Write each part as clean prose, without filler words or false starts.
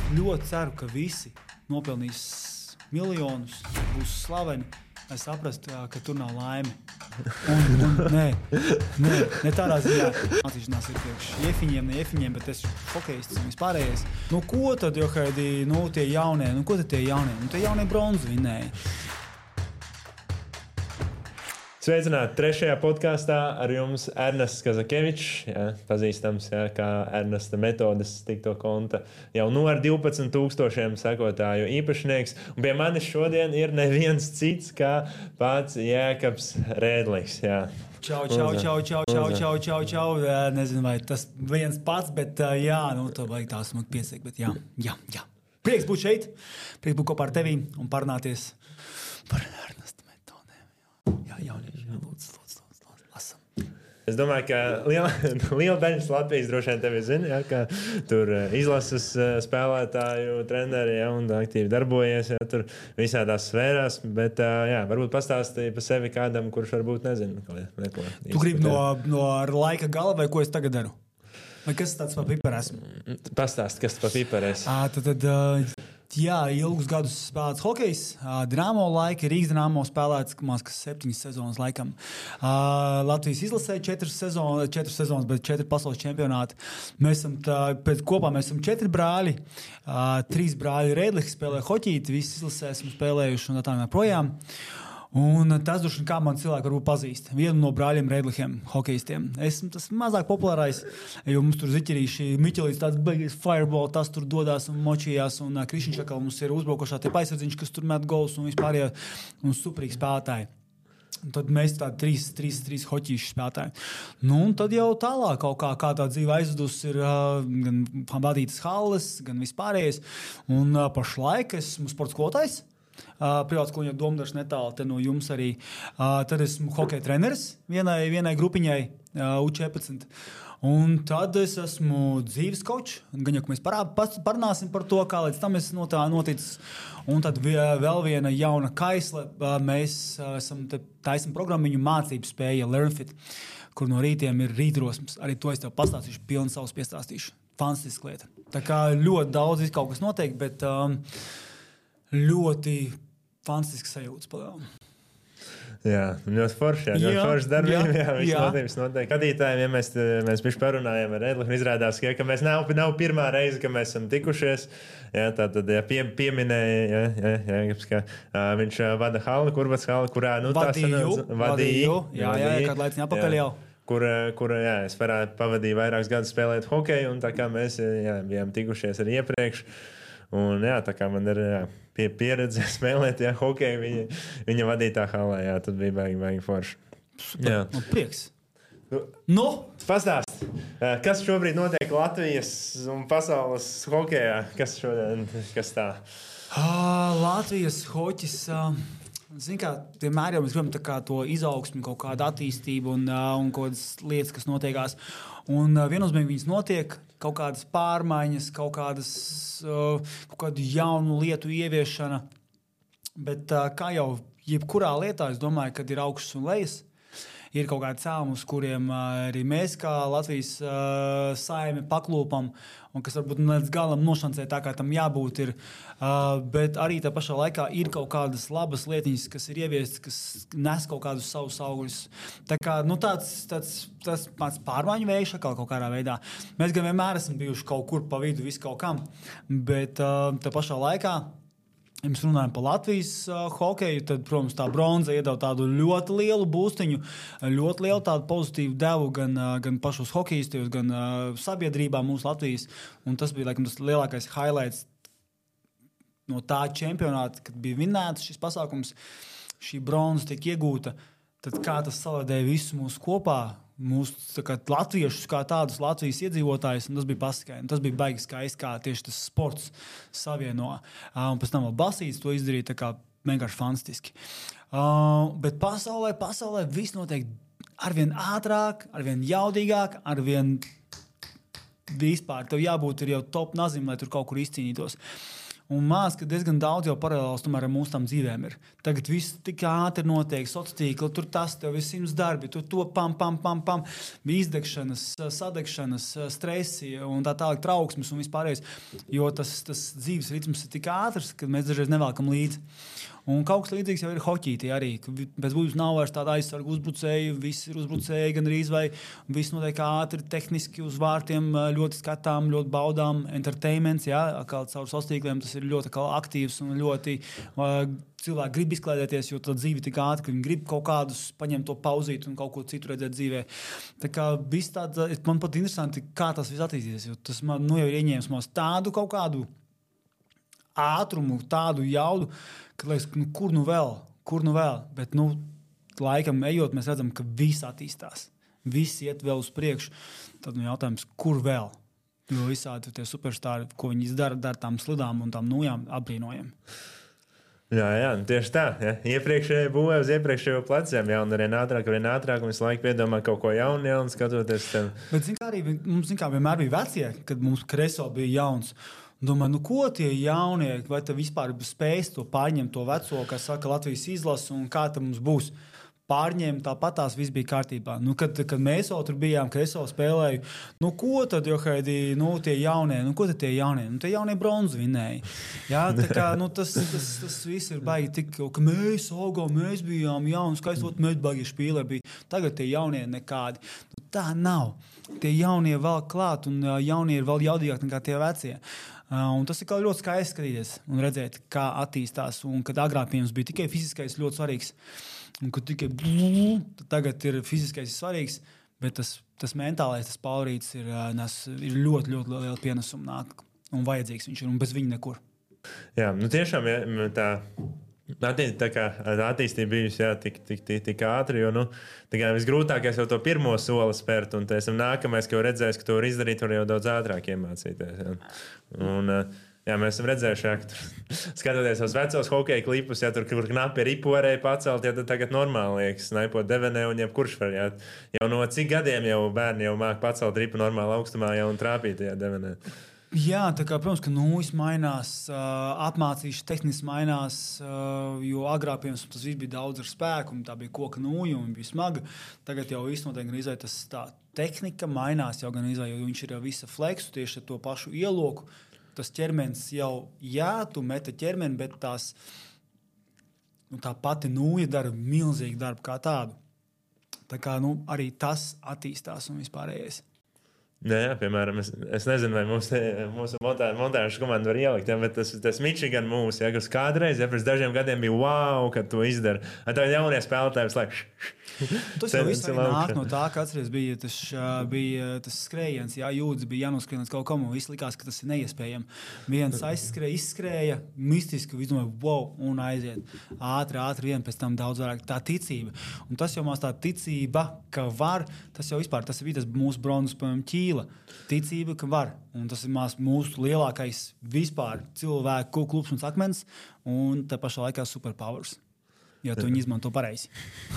ļoti ceru, ka visi nopelnīs miljonus, būs slaveni, lai saprastu, ka tur nav laime. Nē, tādā ziņā attīšanās ir priekš iefiņiem, ne iefiņiem, bet es hokejists un vispārējais. Ko tad, Johaidī, tie jaunie, ko tad tie jaunie? Tie jaunie bronzu vinēja. Sveicināti trešajā podkāstā ar jums Ernests Kazakevičs, pazīstams kā Ernesta metodes tikto konta jau ar 12,000 sekotāju īpašnieks. Un pie manis šodien ir neviens cits kā pats Jēkabs Rēdlis. Čau. Nezinu, vai tas viens pats, bet to vajag tā smagi piesakt, bet jā. Prieks būt šeit, prieks būt kopā ar tevi un parunāties par Ernesta metodēm. Jaunieši, lūdzu, lasam. Es domāju, ka liela daļa Latvijas droši vien tevi zina, ka tur izlases spēlētāju treneri un aktīvi darbojies tur visādās sfērās. Bet varbūt pastāstīja par sevi kādam, kurš varbūt nezina. Tu gribi no laika gala vai ko es tagad daru? Vai kas tāds par piparu esmu? Pastāst, kas par piparu esi. Ilgus gadus spēlēts hokejs, Dinamo laika, Rīgas Dinamo spēlēts 7 sezonas laikam. Latvijas izlasē 4 sezonas, bet 4 pasaules čempionāti. Mēs esam kopā 4 brāļi, 3 brāļi Rēdlis spēlē hoķīti, visi izlasē esam spēlējuši un tā projām. Un tas droši vien kā man cilvēki varbūt pazīst. Vienu no brāļiem Rēdlihiem, hokejistiem. Esmu tas mazāk populārais, jo mums tur ziķerīši Miķelīts tāds beigas fireball, tas tur dodās un močījās, un Krišņš akal mums ir uzbraukošā tie paisardziņš, kas tur met gols un vispārējie un superīgi spēlētāji. Un tad mēs tādi trīs hoķīši spēlētāji. Un tad jau tālāk kaut kā tā dzīve aizvedus ir gan vadītas halles, gan vispārējais. Un pašlaik esmu sports skolotājs. Privāts skoliņa Domdažs netālu no jums arī. Tad esmu hokeja treneris vienai grupiņai U14. Un tad es esmu dzīves kočs. Gan jau mēs parunāsim par to, kā līdz tam es noticis. Un tad vēl viena jauna kaisla. Mēs taisam programmiņu mācību spēja LearnFit, kur no rītiem ir rītdrosmes. Arī to es tev pastāstīšu, pilnu savus piestāstīšu. Fantastiska lieta. Tā kā ļoti daudz kaut kas notiek, bet ļoti fantastisks sajūtas palēm. Jā, ļoti forši. Ļoti forši darbība. Viss notiek. Skatītājiem, mēs bišķi parunājām ar Rēdli, izrādās, ka mēs nav pirmā reize, ka mēs esam tikušies. Tātad pieminēja, ka viņš vada halli, Kurbats halli, kurā vadīju. Kādu laiciņu apakaļ jau. Kur es pavadīju vairākus gadus spēlēt hokeju, un tā kā mēs bijām tikušies arī iepriekš. Un tā kā man ir pieredze spēlēt hokeju viņa vadītā halē, tad bija baigi forši. Prieks. Pastāst, kas šobrīd notiek Latvijas un pasaules hokejā? Kas tā? Latvijas hoķis... Zini, kā vienmēr jau mēs gribam to izaugsmi, kaut kādu attīstību un kaut kādas lietas, kas notiekās. Un viennozīmīgi viņas notiek, kaut kādas pārmaiņas, kaut kādu jaunu lietu ieviešana. Bet kā jau jebkurā lietā, es domāju, kad ir augsts un lejas, ir kaut kādi cēlumi, uz kuriem arī mēs kā Latvijas saime paklūpam, un kas varbūt līdz galam nošancē tā, kā tam jābūt ir. Bet arī tā pašā laikā ir kaut kādas labas lietiņas, kas ir ieviestas, kas nes kaut kādus savus augļus. Tā kā tāds pārmaiņu vējš kaut kādā veidā. Mēs gan vienmēr esam bijuši kaut kur pa vidu visu kaut kam, bet tā pašā laikā, ja mēs runājam par Latvijas hokeju, tad, protams, tā bronza iedeva tādu ļoti lielu būstiņu, ļoti lielu tādu pozitīvu devu gan pašos hokejistos, gan sabiedrībā mūsu Latvijas. Un tas bija, laikam, tas lielākais highlights no tā čempionāta, kad bija vinēts šis pasākums, šī bronza tiek iegūta, tad kā tas salādēja visu mūsu kopā, mūsu latviešus, kā tādus Latvijas iedzīvotājus, un tas bija pasakaini. Tas bija baigi skaisti, kā tieši tas sports savieno. Un pēc tam vēl basīts to izdarīja, tā kā vienkārši fantastiski. Bet pasaulē viss notiek arvien ātrāk, arvien jaudīgāk, arvien vispār. Tev jābūt ir jau top nazim, lai tur kaut kur izcīnītos. Un māc, ka diezgan daudz jau paralēls tomēr ar mūsu tām dzīvēm ir. Tagad viss tik ātri notiek, sociālā tīkla, tur tas, tev ir 100 darbi, tur to pam, izdegšanas, sadegšanas, stresi un tā tālāk trauksmes un vispārējais. Jo tas dzīves ritms ir tik ātrs, ka mēs dažreiz nevēlkam līdzi. Un kaut kas līdzīgs jau ir hoķītī arī. Pēc būtības nav vairs tāda aizsargu uzbrucēju, visi ir uzbrucēji gandrīz vai viss notiek ātri, tehniski uz vārtiem, ļoti skatām, ļoti baudām. Entertainments, jā, caur sociāliem tīkliem tas ir ļoti aktīvs un ļoti cilvēki grib izklaidēties, jo tā dzīve tik ātri, ka viņi grib kaut kādus paņemt to pauzīt un kaut ko citu redzēt dzīvē. Tā kā viss tāds, man pat interesanti, kā tas viss attīstīsies, jo tas man jau ir ieņēmis mums tādu kaut kādu ātrumu, tādu jaudu, ka liekas, kur nu vēl, bet laikam ejot, mēs redzam, ka viss attīstās, viss iet vēl uz priekšu, tad jautājums, kur vēl? Jo visādi tie superstāri, ko viņi dara tām slidām un tām nūjām, apbrīnojam. Jā, tieši tā. Ja. Iepriekšēji būvēja uz iepriekšējo pleciem, un arvien ātrāk, un visu laiku piedomā kaut ko jaunu, skatoties tev. Bet, arī mums vienmēr bija vecie, kad mums Kreso bija jauns. Domāju, ko tie jaunie, vai te vispār spēs to pārņemt, to veco, kā saka Latvijas izlase, un kā tam mums būs? Pārņēma tāpatās, viss bija kārtībā. Kad mēs jau tur bijām, Kreso spēlēju, ko tad, Johaidī, tie jaunie, ko tad tie jaunie? Tie jaunie bronzu vinēji. Jā, tā kā, tas viss ir baigi tik, ka mēs augām, mēs bijām jauni, skaistot, mēs baigi špīlē bija. Tagad tie jaunie nekādi. Tā nav. Tie jaunie vēl klāt, un jaunie ir vēl jaudīgāk nekā tie vecie. Un tas ir ļoti skaisti skatīties un redzēt, kā attīstās. Un kad agrāk pie mums bija tikai fiziskais ļoti svarīgs, un kad tikai tagad ir fiziskais svarīgs, bet tas mentālais, tas paurīts ir ļoti, ļoti liela pienesuma nāk un vajadzīgs viņš ir, un bez viņa nekur. Jā, tiešām tā kā attīstība bijusi tik ātri, jo visgrūtākais jau to pirmo soli spērt, un nākamais, ka jau redzējis, ka to var izdarīt, var jau daudz ātrāk iemācīties. Jā. Un, mēs esam redzējuši, ka skatoties uz vecos hokeja klipus, kur knapi ripu varēja pacelt, tad tagad normāli liekas, snaipot devenē, un jebkurš var. Jau no cik gadiem jau bērni jau māk pacelt ripu normāli augstumā un trāpīt tajā devenē. Jā, tā kā, protams, ka nūjas mainās, apmācīšana tehniski mainās, jo agrāk, piemēram, tas viss bija daudz ar spēku, un tā bija koka nūja, un bija smaga. Tagad jau viss notiek gan izvēj, tas tā tehnika mainās jau gan izvēj, jo viņš ir visa fleksu tieši ar to pašu ieloku. Tas ķermenis jau, tu meta ķermeni, bet tā pati nūja dara milzīgu darbu kā tādu. Tā kā, arī tas attīstās un vispārējais. Jā, piemēram, es nezinu, vai mūsu montāžas komanda var ielikt, bet tas Michigan mūs, kas kādreiz, pirms dažiem gadiem bija wow, kad to izdara. Tagad jaunie spēlētāji slēg. Tas jau viss nāk no tā, ka atceries, bija tas skrējiens, jūdzes bija jānoskrien līdz kaut kam, un viss likās, ka tas ir neiespējami. Viens izskrēja, mistiski, izdomāja, wow, un aiziet. Ātri vien, pēc tam daudz vairāk tā ticība. Un tas jau tā ticība, ka var, tas jau vispār, tas bija tas mūsu bronzas, ķīla. Ticība, ka var. Un tas ir mūsu lielākais vispār cilvēku klubs un akmens, un tā pašā laikā superpowers. Ja tu viņu izmanto pareizi.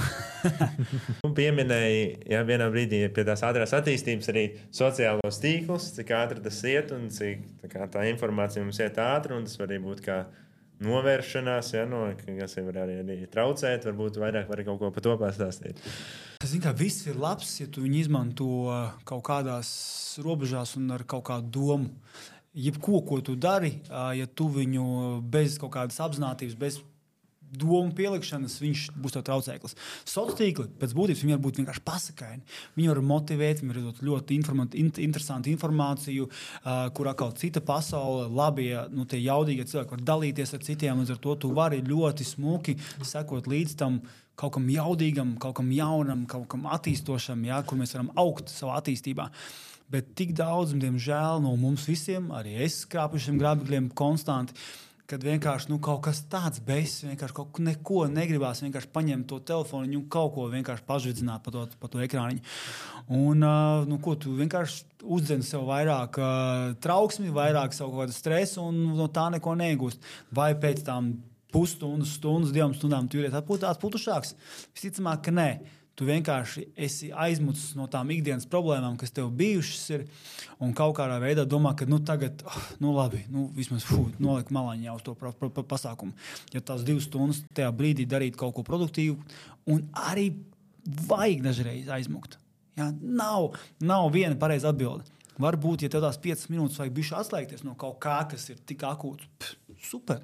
Pieminēji, vienā brīdī pie tās ātrās attīstības arī sociālos tīklus, cik ātri tas iet un cik tā informācija mums iet ātri, un tas var arī būt kā novēršanās, kas var arī traucēt, varbūt vairāk var kaut ko par to pastāstīt. Viss ir labs, ja tu viņu izmanto kaut kādās robežās un ar kaut kādu domu. Jebko, ko tu dari, ja tu viņu bez kaut kādas apzinātības, bez domu pielikšanas, viņš būs tev traucēklis. Sociālie tīkli pēc būtības viņi var būt vienkārši pasakaini. Viņi var motivēt, viņi var dot ļoti interesantu informāciju, kur atkal cita pasaule, labie, tie jaudīgie cilvēki var dalīties ar citiem, līdz ar to tu vari ļoti smuki sekot līdz tam kaut kam jaudīgam, kaut kam jaunam, kaut kam attīstošam, kur mēs varam augt savā attīstībā. Bet tik daudz, diemžēl, no mums visiem, arī es krāpušiem grābekļiem konstanti, kad vienkārši kaut kas tāds bezs, vienkārši kaut ko neko negribās, vienkārši paņemt to telefonu un kaut ko vienkārši pažvidzināt pa to ekrāniņu. Un, ko tu vienkārši uzdzen sev vairāk trauksmi, vairāk savu kaut kādu stresu un no tā neko neiegūst. Vai pēc tām pusstundas, 2 stundām tu ir atpūtušāks? Visticamāk, ka nē. Tu vienkārši esi aizmucis no tām ikdienas problēmām, kas tev bijušas ir, un kaut kādā veidā domā, ka tagad, labi, vismaz noliek malaņā uz to pasākumu. Ja tās 2 stundas tajā brīdī darīt kaut ko produktīvu, un arī vajag dažreiz aizmukt. Ja? Nav viena pareiza atbilde. Varbūt, ja tev tās 5 minūtes vajag bišķi atslēgties no kaut kā, kas ir tik akūts, super.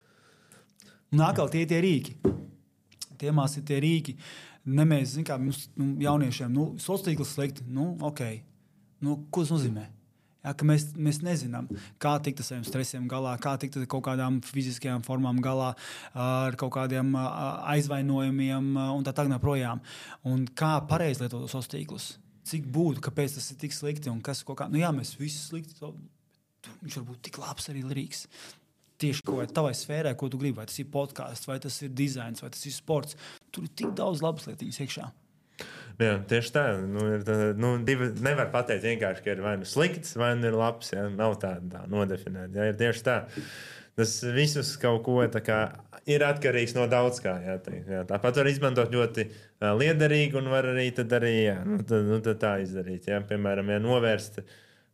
Nākal tie rīki. Tiemās ir tie rīki. Nemēs, kā mums jauniešiem, sociālās tīkls slikti, ok. Ko tas nozīmē? Ja, ka mēs nezinām, kā tikt ar saviem stresiem galā, kā tikt ar kaut kādām fiziskajām formām galā, ar kaut kādiem aizvainojumiem un tā tālāk projām. Un kā pareizi lietot sociālās tīklus? Cik būtu, kāpēc tas ir tik slikti un kas kaut kā. Jā, mēs visi slikti, viņš var būt tik labs arī rīks. Tieši kaut kādā tavai sfērē, ko tu gribi, vai tas ir podkāsts, vai tas ir dizains, vai tas ir sports. Tur ir tik daudz labas lietiņas iekšā. Jā, tieši tā. Nevar pateikt vienkārši, ka ir vai nu slikts, vai nu ir labs. Ja? Nav tā nodefinēta. Ja? Ir tieši tā. Tas visus kaut ko ir atkarīgs no daudz kā. Jā. Tāpat var izmantot ļoti liederīgi un var arī tā izdarīt. Ja? Piemēram, ja novērst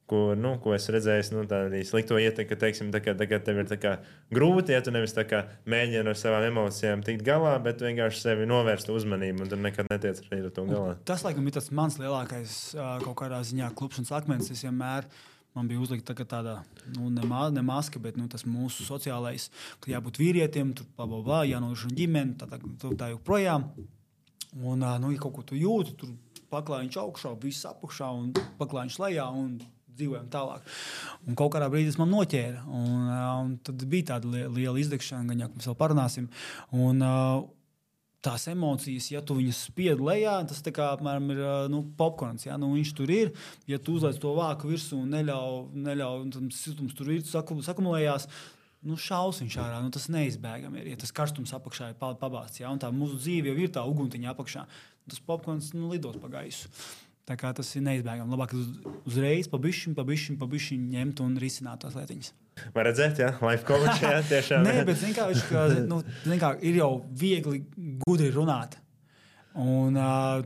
ko es redzēju, tā arī slikto ietekmi, ka, teiksim, tagad tev ir grūti, ja tu nevis mēģini ar savām emocijām tikt galā, bet vienkārši sevi novērst uzmanību, un tad nekad netiec arī ar to galā. Tas, laikam, ir tas mans lielākais kaut kādā ziņā klupšanas akmens. Es vienmēr man bija uzlikta tāda, ne maska, bet tas mūsu sociālais, ka jābūt vīrietim, tur jānodrošina ģimeni, tā joprojām. Un, ja kaut ko tu jūti, tur paklājiņš augšā, viss apakšā un paklājiņš lejā un dzīvojam tālāk. Un kaut kādā brīdī tas man noķēra. Un tad bija tāda liela izdegšana, gan jau mēs vēl parunāsim. Un tās emocijas, ja tu viņas spied lejā, tas apmēram ir popkorns. Ja? Viņš tur ir, ja tu uzliec to vāku virsū un neļauj un siltums tur ir, sakumulējās, šaus viņš ārā, tas neizbēgami ir. Ja tas karstums apakšā ir pabāsts, ja? Un tā mūsu dzīve jau ir tā uguntiņa apakšā, tas popkorns lidos pa gaisu. Tā kā tas ir neizbēgami. Labāk uzreiz pa bišķiņ ņemt un risināt tās lietiņas. Var redzēt, jā, life coach, jā, tiešām. Nē, bet zin kā, ir jau viegli gudri runāt. Un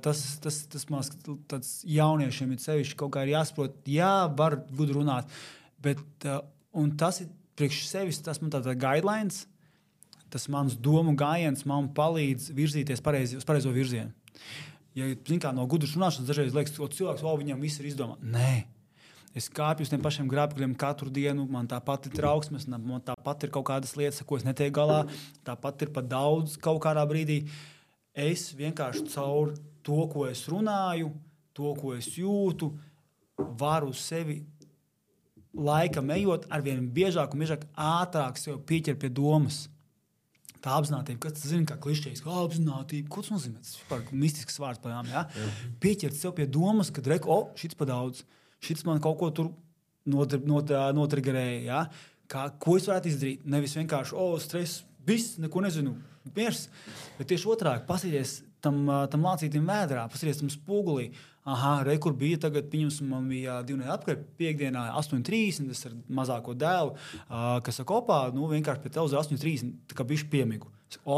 tas man tāds jauniešiem ir sevišķi kaut kā ir jāsaprot, jā, var gudri runāt, bet un tas ir priekš sevis, tas man tāda guidelines, tas mans domu gājiens man palīdz virzīties uz pareizo virzienu. Ja no gudras runāšanas dažreiz liekas, ka cilvēks viņam viss ir izdomāts. Nē, es kāpju uz tiem pašiem grābekļiem katru dienu, man tāpat ir trauksmes, man tāpat ir kaut kādas lietas, ko es netieku galā, tāpat ir pat daudz kaut kādā brīdī. Es vienkārši caur to, ko es runāju, to, ko es jūtu, varu sevi laikam ejot arvien biežāk un biežāk ātrāk sev pieķer pie domas. Tā apzinātība, kas tas zina, kā klišķējis, kā apzinātība, ko tas nozīmē? Tas ir mistisks vārds pajām, ja? Pieķert sev pie domas, kad šits pa daudz, šits man kaut ko tur notrigerēja, ja? Ko es varētu izdarīt? Nevis vienkārši, stress, viss, neko nezinu, miers, bet tieši otrāk, pasīties tam lācītim vēdrā, pasīties tam spogulī. Kur bija tagad, man bija 2 nedēļu apkārt, piekdienā 8:30, es ar mazāko dēlu, kas ar kopā, vienkārši pie tev uz 8:30, tā kā bišķi piemigu.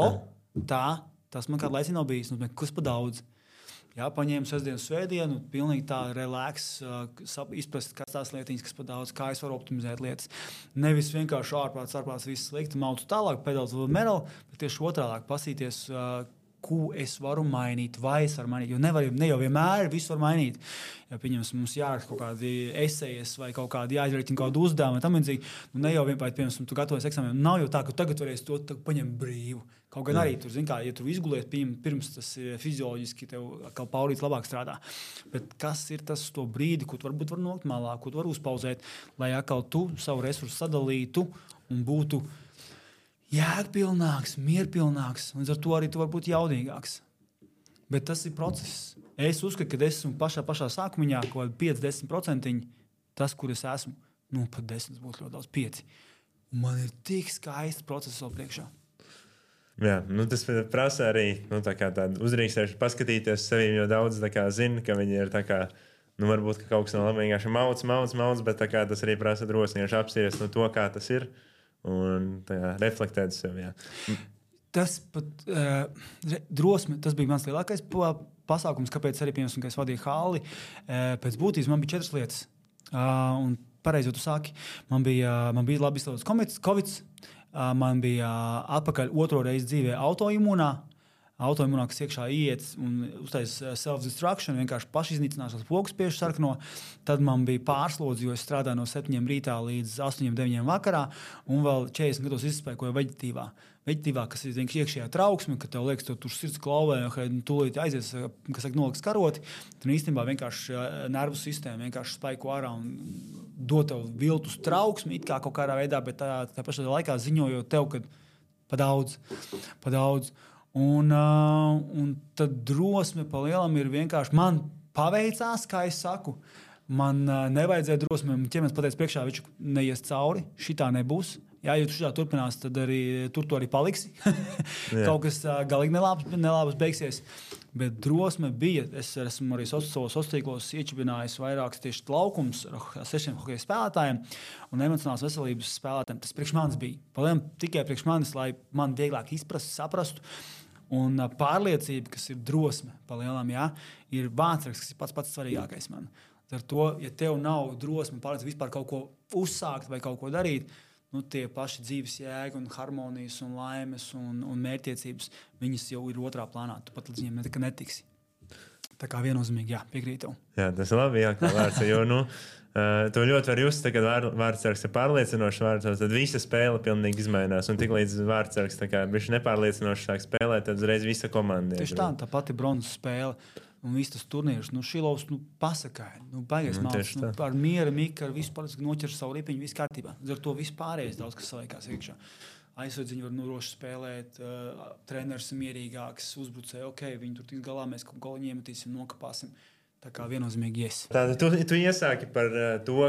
Tas man kādu laicinu nav bijis, kas pa daudz. Jā, paņēmu sestdienu, svētdienu, pilnīgi tā relaks, izprast, kas tās lietiņas, kas pa daudz, kā es varu optimizēt lietas. Nevis vienkārši ārprāts, viss slikti, mautu tālāk, pedals vēl merel, bet tieši otrādāk pasīties, ko es varu mainīt, vai es varu mainīt. Jo ne jau vienmēr visu var mainīt. Ja mums jāraksta kaut kādi esejas vai kaut kādi jāizrēķina kaut kādu uzdevumu, tam līdzīgi. Ne jau vienmēr, piemēram, tu gatavojies eksāmenam, nav jau tā, ka tagad varēsi to paņemt brīvu. Kaut gan arī tur, ja tu izgulies pirms tas fizioloģiski tev kā paurīts labāk strādā. Bet kas ir tas to brīdi, ko tu varbūt var nokt malā, ko tu var uzpauzēt, lai atkal tu savu resursu sadalītu un būtu jēgpilnāks, mierpilnāks, līdz ar to arī tu vari būt jaudīgāks. Bet tas ir process. Es uzskatu, ka esmu pašā sākumiņā, kaut kādi 5-10%, tas, kur es esmu, pat 10 būtu ļoti daudz, 5. Un man ir tik skaists process vēl priekšā. Jā, tas prasa arī tādu uzrīkstēšanu, paskatīties sevi, jo daudz zina, ka viņi ir varbūt ka kaut kas nav labi, vienkārši mauc, bet tas arī prasa drosmīgi apsties no to, kā tas ir. Un reflektēt sev. Jā. Tas pat drosme, tas bija mans lielākais pasākums, kāpēc arī, piemēram, kad es vadīju halli, pēc būtības man bija 4 lietas. Un pareizi, tu saki, man bija labi izslēgts Covid, man bija atpakaļ 2. reizi dzīvē autoimūnā, kas iekšā iet un uztais self-destruction, vienkārši pašiznīcināšanas pogas pieši sarkno. Tad man bija pārslodzi, jo es strādāju no 7 rītā līdz 8, 9 vakarā, un vēl 40 gados izspēkoju veģetīvā. Veģetīvā, kas ir vienkārši iekšējā trauksme, ka tev liekas, tur sirds klauvē, ka tūlīt aizies, kas saka, noliks karoti. Tad īstenībā vienkārši nervu sistēma vienkārši spaiko ārā un dod tev viltus trauksmi, it kā kaut kādā veidā, bet tā pašā laikā ziņojot tev, ka pa daudz. Un tad drosme pa lielam ir vienkārši. Man paveicās, kā es saku. Man nevajadzēja drosmi. Ķermenis pateica priekšā, viņš neies cauri. Šitā nebūs. Ja tu šitā turpinās, tad tur tu arī paliksi. Kaut kas galīgi nelabs beigsies. Bet drosme bija. Es esmu arī savos sociālos tīklos iečibinājis vairākus tieši laukums ar 6 hokeja spēlētājiem un emocionālas veselības spēlētājiem. Tas priekš manis bija. Palielam tikai priekš manis, lai man vieglāk izprast, saprastu. Un pārliecība, kas ir drosme, palielam, ir vārdsraksts, kas ir pats svarīgākais man. Ar to, ja tev nav drosme, pārliecība vispār kaut ko uzsākt vai kaut ko darīt, tie paši dzīves jēga un harmonijas un laimes un mērķtiecības, viņas jau ir otrā plānā. Tu pat līdz viņiem nekad netiksi. Tā kā viennozīmīgi, piekrītu. Jā, tas ir labi, kā vārds. Jo, to ļoti var just, kad vārdsargs ir pārliecinošs vārds, tad visa spēle pilnīgi izmainās. Un tik līdz vārdsargs bišķi nepārliecinoši sāk spēlēt, tad uzreiz visa komanda. Tieši tā pati bronzas spēle un viss tas turnīrs. Šilovs pasakāja, baigais māks, ar miera, mika, ar visu pārliecīgi noķer savu ripiņu, viss kārtībā. Ar to viss pārējais daudz, kas saliekās iekšā. Aizsardziņi var roši spēlēt, treneris ir mierīgāks, uzbrucēji, viņi tur tiks galā, mēs kaut goliņu iemetīsim, nokapāsim. Tā kā viennozīmīgi Tātad tu iesāki par to,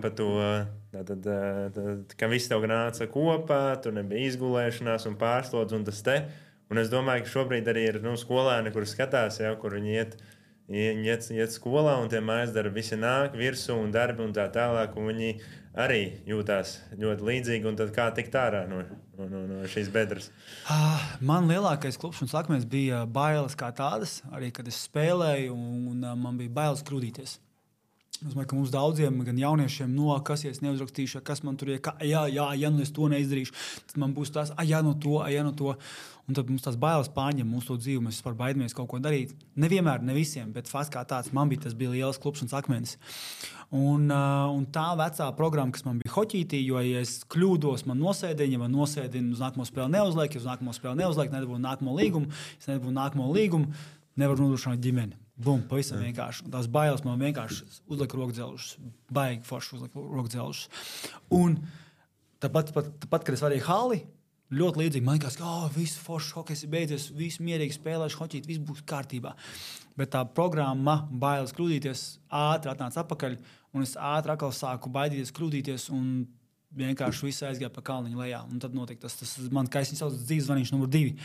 ka viss tev nāca kopā, tur nebija izgulēšanās un pārslodz un tas te. Un es domāju, ka šobrīd arī ir skolēni, kuri skatās, kur viņi iet skolā un tie mājas darbi visi nāk virsū un darbi un tā tālāk. Un viņi arī jūtās ļoti līdzīgi. Un tad kā tikt ārā no šīs bedres? Man lielākais klupšanas akmens bija bailes kā tādas, arī kad es spēlēju un man bija bailes kļūdīties. Es domāju, ka mums daudziem, gan jauniešiem, kas ja es neuzrakstīšu, kas man tur ir, ja es to neizdarīšu, tad man būs tās, no to. Un tad mums tās bailes pārņem mūsu to dzīvi, mēs vispār baidamies kaut ko darīt. Nevienmēr, ne visiem, bet fakts kā tāds, tas bija liels klupšanas akmenis. Un tā vecā programma, kas man bija hoķītī, jo, ja es kļūdos, man nosēdina, uz nākamo spēli neuzliek, ja uz nākamo spēli neuzliek, nedabūju nākamo līgumu, nevaru nodrošināt ģimeni. Bum, pavisam vienkārši. Un tās bailes man vienkārši uzlika rokdzelžus, baigi forši uzlika rokdzelžus. Un tāpat, kad es varēju halli, ļoti līdzīgi. Man liekas, ka viss foršs hokejs ir beidzies, viss mierīgi spēlēšu hoķīt, viss būs kārtībā. Bet tā programma bailes kļūdīties ātri atnāca atpakaļ, un es ātri atkal sāku baidīties kļūdīties, un vienkārši viss aizgāja pa kalniņu lejā. Un tad notika tas man, kā es viņu saucu, dzīves zvaniņš numur 2.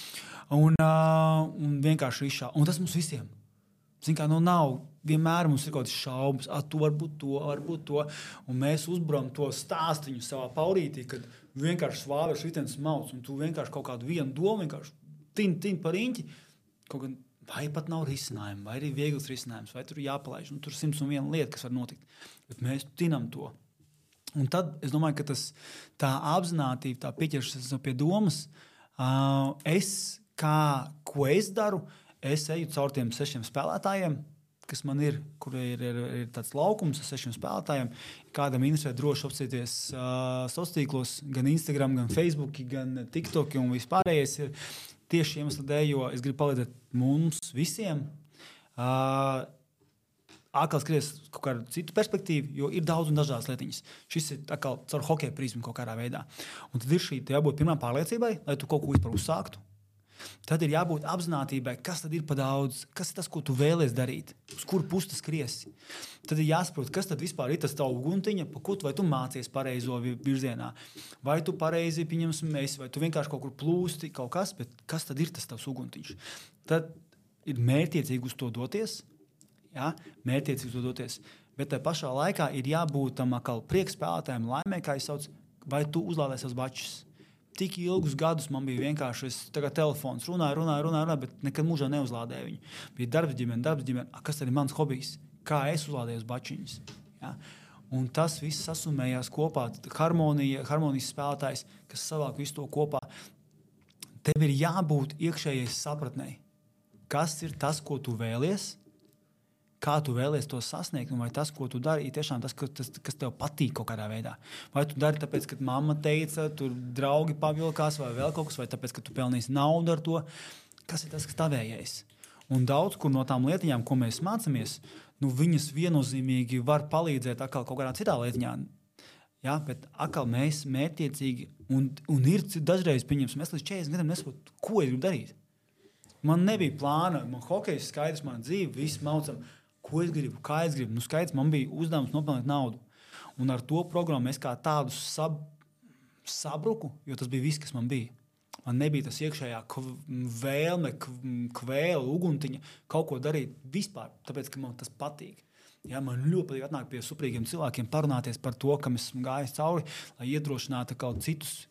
Un vienkārši izšā. Un tas mums visiem. Zin kā, nav vienmēr mums ir kaut kāds šaubas, tu varbūt to, un mēs uzbram to stāstiņu savā paurītī, kad vienkārši svāvers ritens mauc, un tu vienkārši kaut kādu vienu domu vienkārši tin par riņķi, kaut gan vai pat nav risinājumu, vai arī viegls risinājums, vai tur jāpalaiž, un tur 101 lieta, kas var notikt, bet mēs tinam to. Un tad es domāju, ka tā apzinātība, tā pieķeršanās pie domas, ko es daru, es eju caur tiem 6 spēlētājiem, kas man ir, kur ir tāds laukums ar 6 spēlētājiem. Kādam interesē droši apsieties sociālos tīklos, gan Instagram, gan Facebook, gan TikTok un vispārējais ir tieši iemesli dēļ, jo es gribu palīdzēt mums visiem atkal skries kaut kādu citu perspektīvu, jo ir daudz un dažādas lietiņas. Šis ir atkal caur hokeja prizmu kaut kādā veidā. Un tad ir šī jābūt pirmā pārliecībai, lai tu kaut ko vispār uzsāktu. Tad ir jābūt apzinātībai, kas tad ir pa daudz, kas ir tas, ko tu vēlies darīt, uz kuru pusi tu skriesi. Tad ir jāsaprot, kas tad vispār ir tas tavu uguntiņa, pa ko vai tu mācies pareizo virzienā. Vai tu pareizi pieņemsim esi, vai tu vienkārši kaut kur plūsti kaut kas, bet kas tad ir tas tavs uguntiņš. Tad ir mērķiecīgi uz to doties, bet tai pašā laikā ir jābūt tam atkal priekšspēlētājiem, laimē, kā es sauc, vai tu uzlādē savus bačus. tik ilgus gadus man bija vienkārši telefons, runāju, bet nekad mūžā neuzlādēju viņu. Bija darbs ģimene. Kas tad ir mans hobijs? Kā es uzlādēju uz bačiņas? Ja? Un tas viss sasumējās kopā. Harmonijas spēlētājs, kas savāk visu to kopā. Tev ir jābūt iekšējai sapratnei. Kas ir tas, ko tu vēlies? Kā tu vēlies to sasniegt, un vai tas, ko tu dari, ir tiešām tas, kas tev patīk kaut kādā veidā. Vai tu dari tāpēc, ka mamma teica, tur draugi pavilkās, vai vēl kaut kas, vai tāpēc, ka tu pelnīsi naudu ar to. Kas ir tas, kas tavējais? Un daudz kur no tām lietiņām, ko mēs mācāmies, viņas viennozīmīgi var palīdzēt atkal kaut kādā citā lietiņā. Ja, bet atkal mēs mērķiecīgi, un ir dažreiz, pieņemsim, es līdz 40 gadiem nesaprotu, ko es gribu darīt. Man nebija plāna, man hokejs skaidrs, mana dzīve, viss maucam. Ko es gribu, kā es gribu. Skaidrs, man bija uzdevums nopelnīt naudu. Un ar to programmu es kā tādu sabruku, jo tas bija viss, kas man bija. Man nebija tas iekšējā vēlme, kvēle, uguntiņa kaut ko darīt vispār, tāpēc, ka man tas patīk. Ja, man ļoti patīk atnākt pie suprīgiem cilvēkiem, parunāties par to, kam esmu gājis cauri, lai iedrošinātu kaut citus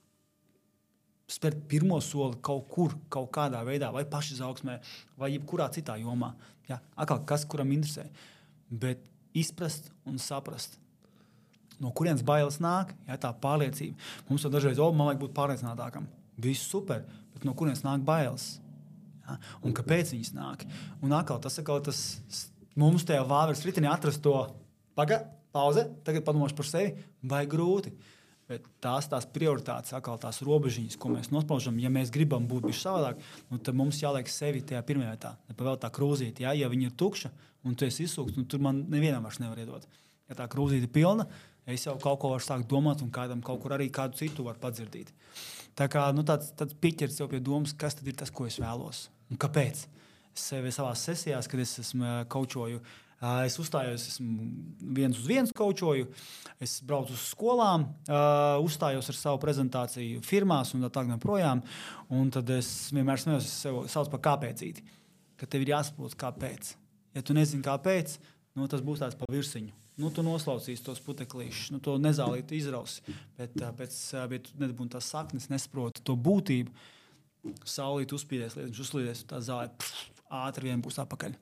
spērt pirmo soli kaut kur, kaut kādā veidā, vai pašizaugsmē, vai jebkurā citā jomā. Ja? Atkal, kas kuram interesē. Bet izprast un saprast, no kurienes bailes nāk, ja, tā pārliecība. Mums jau dažreiz, man vajag būt pārliecinātākam. Viss super, bet no kurienes nāk bailes? Ja? Un kāpēc viņas nāk? Un atkal, tas mums tajā vāveres ritinī atrast to pauze, tagad padomāšu par sevi, vai grūti. Bet tās prioritātes, atkal tās robežiņas, ko mēs nospraužam, ja mēs gribam būt bišķi savādāk, tad mums jāliek sevi tajā pirmajā vietā. Nepavēl tā krūzīte, ja viņa ir tukša un tu esi izsūkts, tur man nevienam vairs nevar iedot. Ja tā krūzīte ir pilna, es jau kaut ko varu sākt domāt un kādam kaut kur arī kādu citu var padzirdīt. Tā kā tāds piķers jau pie domas, kas tad ir tas, ko es vēlos un kāpēc. Es sevi savās sesijās, kad es esmu kaučoju, es uzstājos, esmu 1-uz-1 kaučoju, es braucu uz skolām, uzstājos ar savu prezentāciju firmās un tā projām, un tad es vienmēr smējos, es sev sauc par kāpēcīti, ka tev ir jāsaprot kāpēc. Ja tu nezini kāpēc, tas būs tāds pa virsiņu. Tu noslaucīsi tos puteklīšus, to nezālītu izrausi, bet tu nedabūni tās saknes, nesaproti to būtību, saulīt uzspīdēs, uzslīdēs, tā zāle ātri vien būs apakaļ.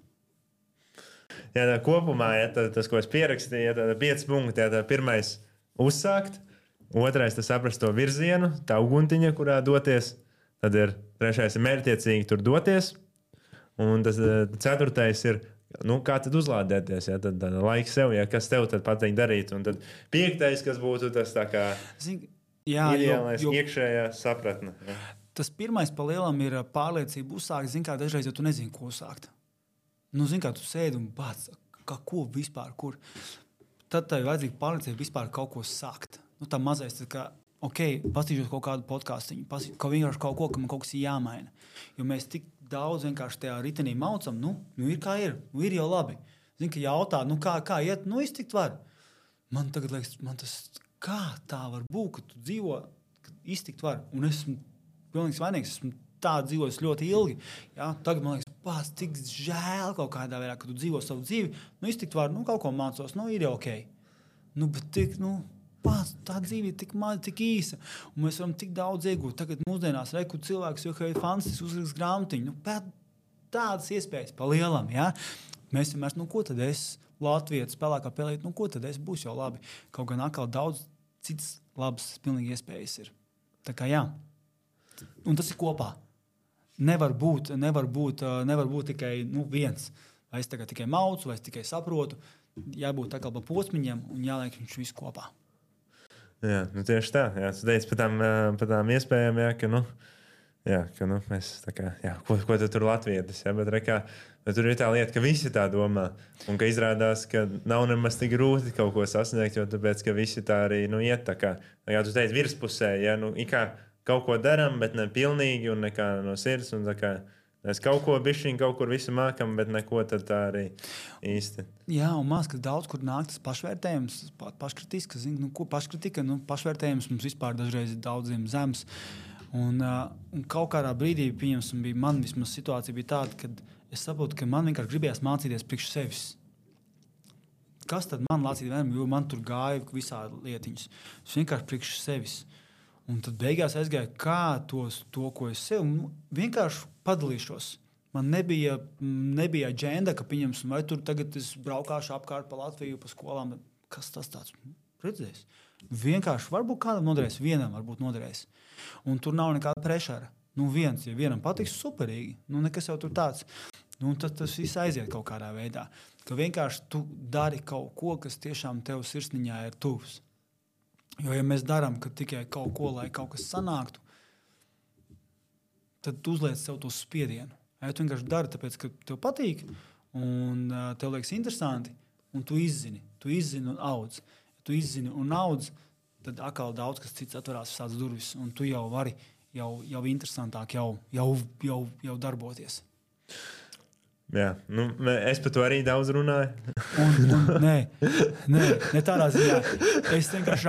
Jā, tā kopumā, tas, ko es pierakstīju, tā 5 punkti. Tā pirmais - uzsākt, otrais - saprast to virzienu, tā uguntiņa, kurā doties. Tad ir trešais - mērķiecīgi tur doties. Un tas ceturtais ir, kā tad uzlādēties, ja? Tad laiks sev, ja? Kas tev tad patīk darīt. Un tad piektais, kas būtu tas tā kā ideālais iekšējā sapratne. Ja? Tas pirmais pa lielam ir pārliecība uzsākt, kā dažreiz, ja tu nezini, ko uzsākt. Kā tu sēdi un bāc, ko vispār, kur. Tad tev vajadzīga pārliecība vispār kaut ko sākt. Tā mazais, pastīšos kaut kādu podcastiņu, vienkārši kaut ko, ka man kaut kas ir jāmaina. Jo mēs tik daudz vienkārši tajā ritenī maucam, ir kā ir, ir jau labi. Ka jautā, kā iet, iztikt var. Man tagad liekas, kā tā var būt, ka tu dzīvo, ka iztikt var. Un es esmu pilnīgs vainīgs, esmu tā dzīvojis ļoti ilgi. Ja? Tagad man liekas, cik žēl kaut kādā veidā, ka tu dzīvo savu dzīvi. Iztikt var, kaut ko mācos, ir jau ok. Bet tā dzīve ir tik maza, tik īsa. Un mēs varam tik daudz iegūt. Tagad mūsdienās reku cilvēks, jo ir fantastisks uzraksts grāmatiņu. Tādas iespējas pa lielam. Ja? Mēs vienmēr, ko tad es Latvijas spēlēkā pelēt, ko tad es būs jau labi. Kaut gan atkal daudz citas labas pilnīgi iespējas ir. Tā kā jā. Un tas ir kopā. Nevar būt tikai viens. Vai es tikai maucu, vai es tikai saprotu. Jābūt tā kā pa posmiņiem un jāliek viņš visu kopā. Jā, tieši tā. Jā, tu teici par tām iespējām, ka mēs tā kā, ko tu tur latvietis, bet tur ir tā lieta, ka visi tā domā. Un ka izrādās, ka nav nemaz tik grūti kaut ko sasniegt, jo tāpēc, ka visi tā arī iet tā kā, tu teici virspusē, kaut ko darām, bet ne pilnīgi un nekā no sirds. Un mēs kaut ko bišķiņ, kaut kur visu mākam, bet neko tad tā arī īsti. Jā, un mās, ka daudz kur nāk tas pašvērtējums, paškritika. Ko paškritika? Pašvērtējums mums vispār dažreiz ir daudziem zems. Un kaut kādā brīdī, pieņemsim, man vismaz situācija bija tāda, kad es saprotu, ka man vienkārši gribējās mācīties priekš sevis. Kas tad man mācīja vienam, jo man tur gāja visādi lietiņas. Es vienkārši priekš sevis. Un tad beigās aizgāju, kā to, ko es sev vienkārši padalīšos. Man nebija aģenda, ka pieņemsim, vai tur tagad es braukāšu apkārt pa Latviju, pa skolām. Kas tas tāds? Redzēs. Vienkārši varbūt kādam noderēs, vienam varbūt noderēs. Un tur nav nekāda prešara. Ja vienam patiks, superīgi. Nekas jau tur tāds. Tad tas viss aiziet kaut kādā veidā. Ka vienkārši tu dari kaut ko, kas tiešām tev sirsniņā ir tuvs. Jo, ja mēs darām tikai kaut ko, lai kaut kas sanāktu, tad tu uzliec sev to spiedienu. Ja tu vienkārši dari, tāpēc, ka tev patīk un tev liekas interesanti, un tu izzini un audz. Ja tu izzini un audz, tad atkal daudz kas cits atverās visādas durvis, un tu jau vari jau interesantāk jau darboties. Jā, es par to arī daudz runāju. Nē, tādā ziņā. Es vienkārši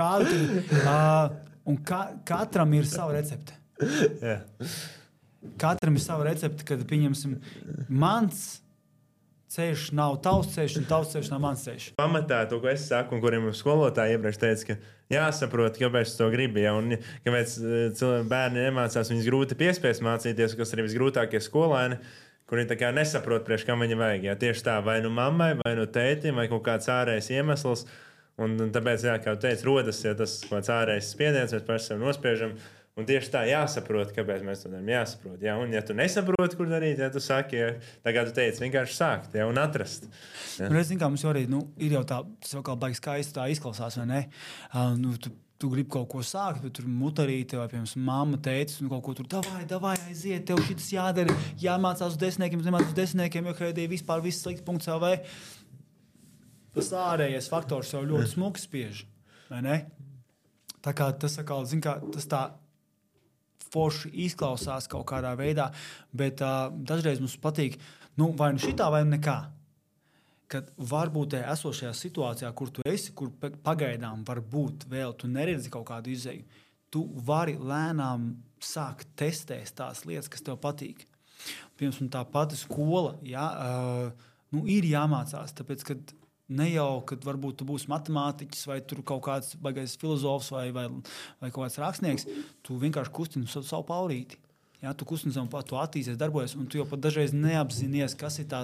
rādu, katram ir sava recepte. Jā. Katram ir sava recepte, kad pieņemsim, mans ceļš nav tavs ceļš, un tavs ceļš nav mans ceļš. Pamatā to, ko es saku, un kuriem skolotāji iepriekš teica, ka jāsaprot, kāpēc to gribi. Ja, un kāpēc bērni nemācās, viņus grūti piespiest mācīties, kas arī visgrūtākie skolēni, kuri nesaprot, priekš kam viņa vajag. Jā, tieši tā, vai nu mammai, vai nu tētim, vai kaut kāds ārējs iemesls. Un tāpēc, jā, kā tu teici, rodas tas kaut kāds ārējs spiediens, mēs paši sev nospiežam. Un tieši tā jāsaprot, kāpēc mēs to darām. Jāsaprot, jā. Un ja tu nesaproti, kur darīt, ja tu saki, ja, tā kā tu teici, vienkārši sākt, jā, un atrast. Jā. Es zinu, kā mums jau arī, ir jau tā, tas jau kā baigi skaisti tā izklausās, vai ne? Tu gribi kaut ko sākt, bet tur mutarīte vai, piemēram, mamma, tētis, un kaut ko tur, davai, aiziet, tev šitas jādara, jāmācās uz desmitniekiem, nemācās uz desmitniekiem, jo kreidī vispār viss slikts.lv. Tas ārējais faktors jau ļoti smuki spiež, vai ne? Tā kā tas, tas tā forši izklausās kaut kādā veidā, bet dažreiz mums patīk, vai nu šitā, vai nu nekā. Kad varbūt tajā esošajā situācijā, kur tu esi, kur pagaidām varbūt vēl tu neredzi kaut kādu izēju, tu vari lēnām sākt testēt tās lietas, kas tev patīk. Piemēram, tā pati skola, ir jāmācās, tāpēc, ka ne jau, kad varbūt tu būsi matemātiķis vai tur kaut kāds baigais filozofs vai kaut kāds rakstnieks, tu vienkārši kustini savu paurīti. Ja, tu kustini savu, tu attīsties, darbojies, un tu jau pat dažreiz neapzinies, kas ir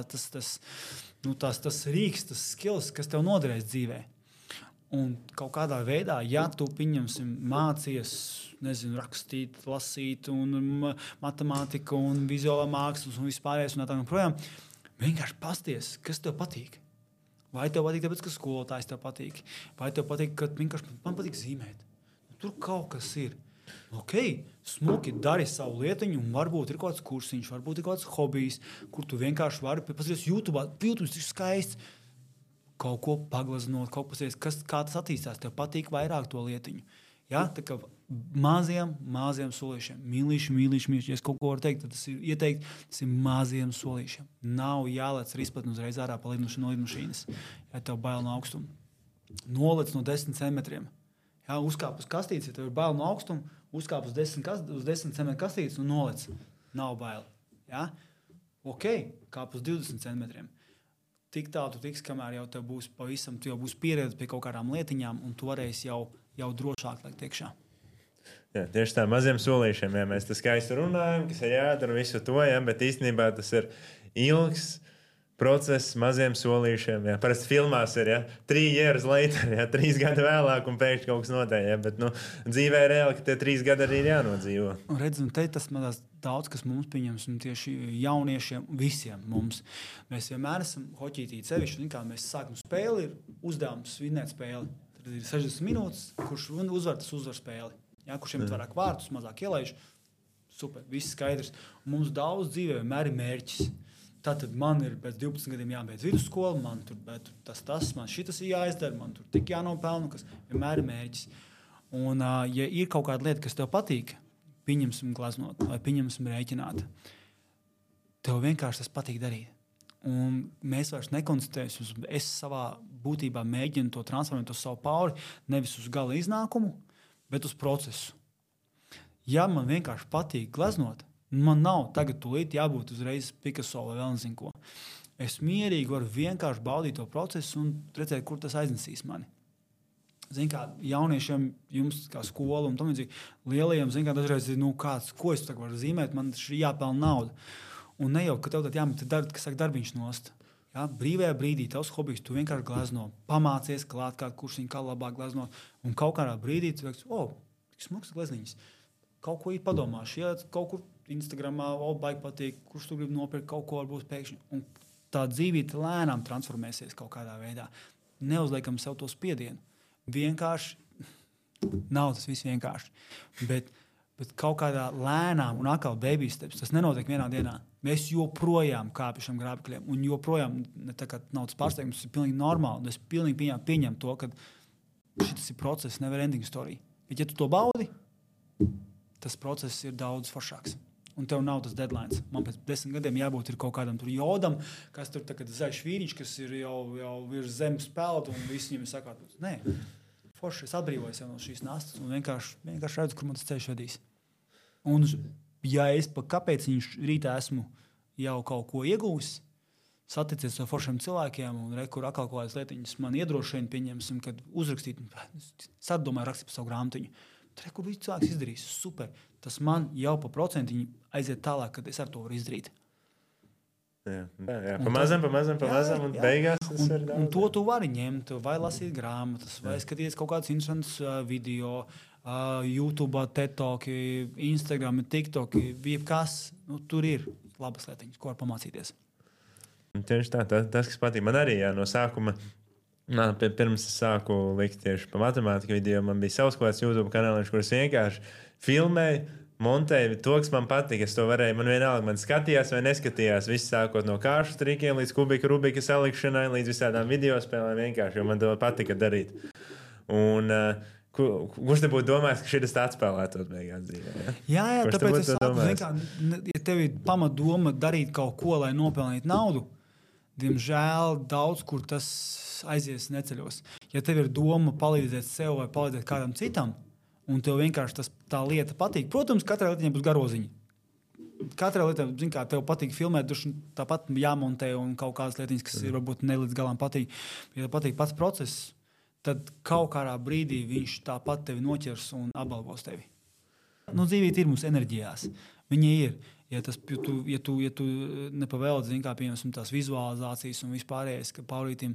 tas rīks, tas skills, kas tev noderēs dzīvē. Un kaut kādā veidā, ja tu mācies, rakstīt, lasīt, un matemātika, un vizuālā mākslas, un vispārējais, un tā projām, vienkārši pasties, kas tev patīk. Vai tev patīk, tāpēc, ka skolotājs tev patīk, vai tev patīk, ka vienkārši man patīk zīmēt. Tur kaut kas ir. Ok, smuki dari savu lietiņu, un varbūt ir kaut kāds kursiņš, varbūt ir kaut kāds hobijs, kur tu vienkārši vari paskatīties YouTube. YouTube ir skaists. Kaut ko paglaznot, kaut ko kā tas attīstās. Tev patīk vairāk to lietiņu. Ja? Tā kā maziem solīšiem. Mīlīši. Ja es kaut ko varu teikt, tad tas ir ieteikt, tas ir maziem solīšiem. Nav jālec rispatni uzreiz ārā pa lidmašīnas, ja tev bail no augstuma. Nolec no 10 centimetriem. Ja, uzkāp uz kastītes, ja tev ir bail no augstuma, uzkāp uz 10 centimetru kastītes un nolec. Nav bail. Ja? Ok, kāp uz 20 centimetriem. Tik tālu tu tiks, kamēr jau tev būs pavisam, tu jau būs pieredze pie kaut kādām lietiņām, un tu varēsi jau drošāk likt iekšā. Jā, tieši tā, maziem solīšiem, ja mēs tas skaisti runājam, kas ir jādara visu to, ja, bet īstenībā tas ir ilgs process maziem solīšiem. Ja. Parasti filmās ir 3 years later, 3 gadi vēlāk, un pēkšņi kaut kas notiek. Ja. Bet dzīvē ir reāli, ka tie 3 gadi arī ir jānodzīvo. Redzam, tas mazās daudz, kas mums pieņems, tieši jauniešiem, visiem mums. Mēs vienmēr esam hoķītī sevišķi, kā mēs sākam spēli, ir uzdevums vinnēt spēli. Tad ir 60 minūtes, kurš uzvar, tas uzvar spēli. Ja, kurš iemet vairāk vārtus, mazāk ielaiž. Super, viss skaidrs. Un mums daudz dzīvē vienmēr ir mērķis. Tātad man ir pēc 12 gadiem jābeidz vidusskola, man tur man šitas ir jāizdara, man tur tik jānopelna, kas vienmēr ir mērķis. Un, ja ir kaut kāda lieta, kas tev patīk, pieņemsim glaznot vai pieņemsim rēķināt, tev vienkārši tas patīk darīt. Un mēs vairs nekoncentrējamies, es savā būtībā mēģinu to transformēt uz savu pauri, nevis uz gala iznākumu, bet uz procesu. Ja man vienkārši patīk glaznot, man nav tagad tūlīt jābūt uzreiz Picasso vai vēl nezinu ko. Es mierīgi varu vienkārši baudīt to procesu un redzēt, kur tas aiznesīs mani. Zin kā, jauniešiem, jums kā skola un tam līdzīgi, lielajiem, zin kā, dažreiz ir, ko es tagad varu zīmēt, man šī jāpelna nauda. Un ne jau, ka tev tad jāmet darbiņš nost. Ja? Brīvajā brīdī tavs hobijs, tu vienkārši glezno, pamācies klāt kādu kursiņu, kā labāk glezno, un kaut kādā brīdī tu veiks, smuks glezniņas. Kaut ko padomāšu, ja kaut kur Instagramā, baigi patīk, kurš tu gribi nopirkt, kaut ko varbūt pēkšņi. Un tā dzīvība lēnām transformēsies kaut kādā veidā. Neuzliekam sev to spiedienu. Vienkārši nav tas viss vienkārši. Bet kaut kādā lēnām un atkal baby steps, tas nenotiek vienā dienā. Mēs joprojām kāpjam grābekļiem un joprojām nav tas pārsteigums, tas ir pilnīgi normāli. Es pilnīgi pieņemu to, ka šis ir process, never ending story. Bet ja tu to baudi, tas process ir daudz foršāks. Un tev nav tas deadline. Man pēc 10 gadiem jābūt kaut kādam jodam, kas tur tagad zaļš vīriņš, kas ir jau virs zemes peldu, un visi viņam ir sakārtots. Nē, forši es atbrīvojos no šīs nastas un vienkārši redzu, kur man tas ceļš vedīs. Un ja es kāpēc viņš rītā esmu jau kaut ko iegūs, saticies ar foršiem cilvēkiem un kur atkal kaut kādas lietiņas man iedrošina, pieņemsim, kad uzrakstīt, sadomāju rakstīt par savu grāmatiņu. Kur viss cilvēks izdarīs, super. Tas man jau pa procentiņu aiziet tālāk, kad es ar to varu izdarīt. Jā. Pamazam, un beigās tas ir daudz. Un to tu vari ņemt, vai lasīt grāmatas, vai skatīties kaut kādus interesantus video, YouTube, TikToki, Instagram, TikToki, jebkas. Tur ir labas lietiņas, ko var pamācīties. Tieši tā, tas, kas patīk. Man arī no sākuma, pirms es sāku likt tieši pa matemātiku video, man bija savs kaut kāds YouTube kanāliņš, kur es vienkārši filmēju, montēju to, kas man patika. Es to varēju, man vienalga, man skatījās vai neskatījās. Viss sākot no kāršu trikiem līdz Rubika salikšanai, līdz visādām video spēlēm vienkārši, jo man to patika darīt. Un kurš te būtu domājis, ka šis tāds spēlētos beigās dzīvē? Jā, tāpēc es saku, ja tev ir pamatdoma darīt kaut ko, lai nopelnītu naudu, diemžēl daudz, kur tas aizies neceļos. Ja tev ir doma palīdzēt sev vai palīdzēt kādam citam, un tev vienkārši tā lieta patīk, protams, katrai lietiņai būs garoziņa. Katrai lietai, kā tev patīk filmēt, tāpat jāmontē un kaut kādas lietiņas, kas ir varbūt ne līdz galam patīk. Ja tev patīk pats process, tad kaut kādā brīdī viņš tāpat tevi noķers un apbalvos tevi. Dzīvība ir mūsu enerģijās. Viņa ir. Ja tu nepavēldi, piemēram, tās vizualizācijas un vispārējais, ka Paulītim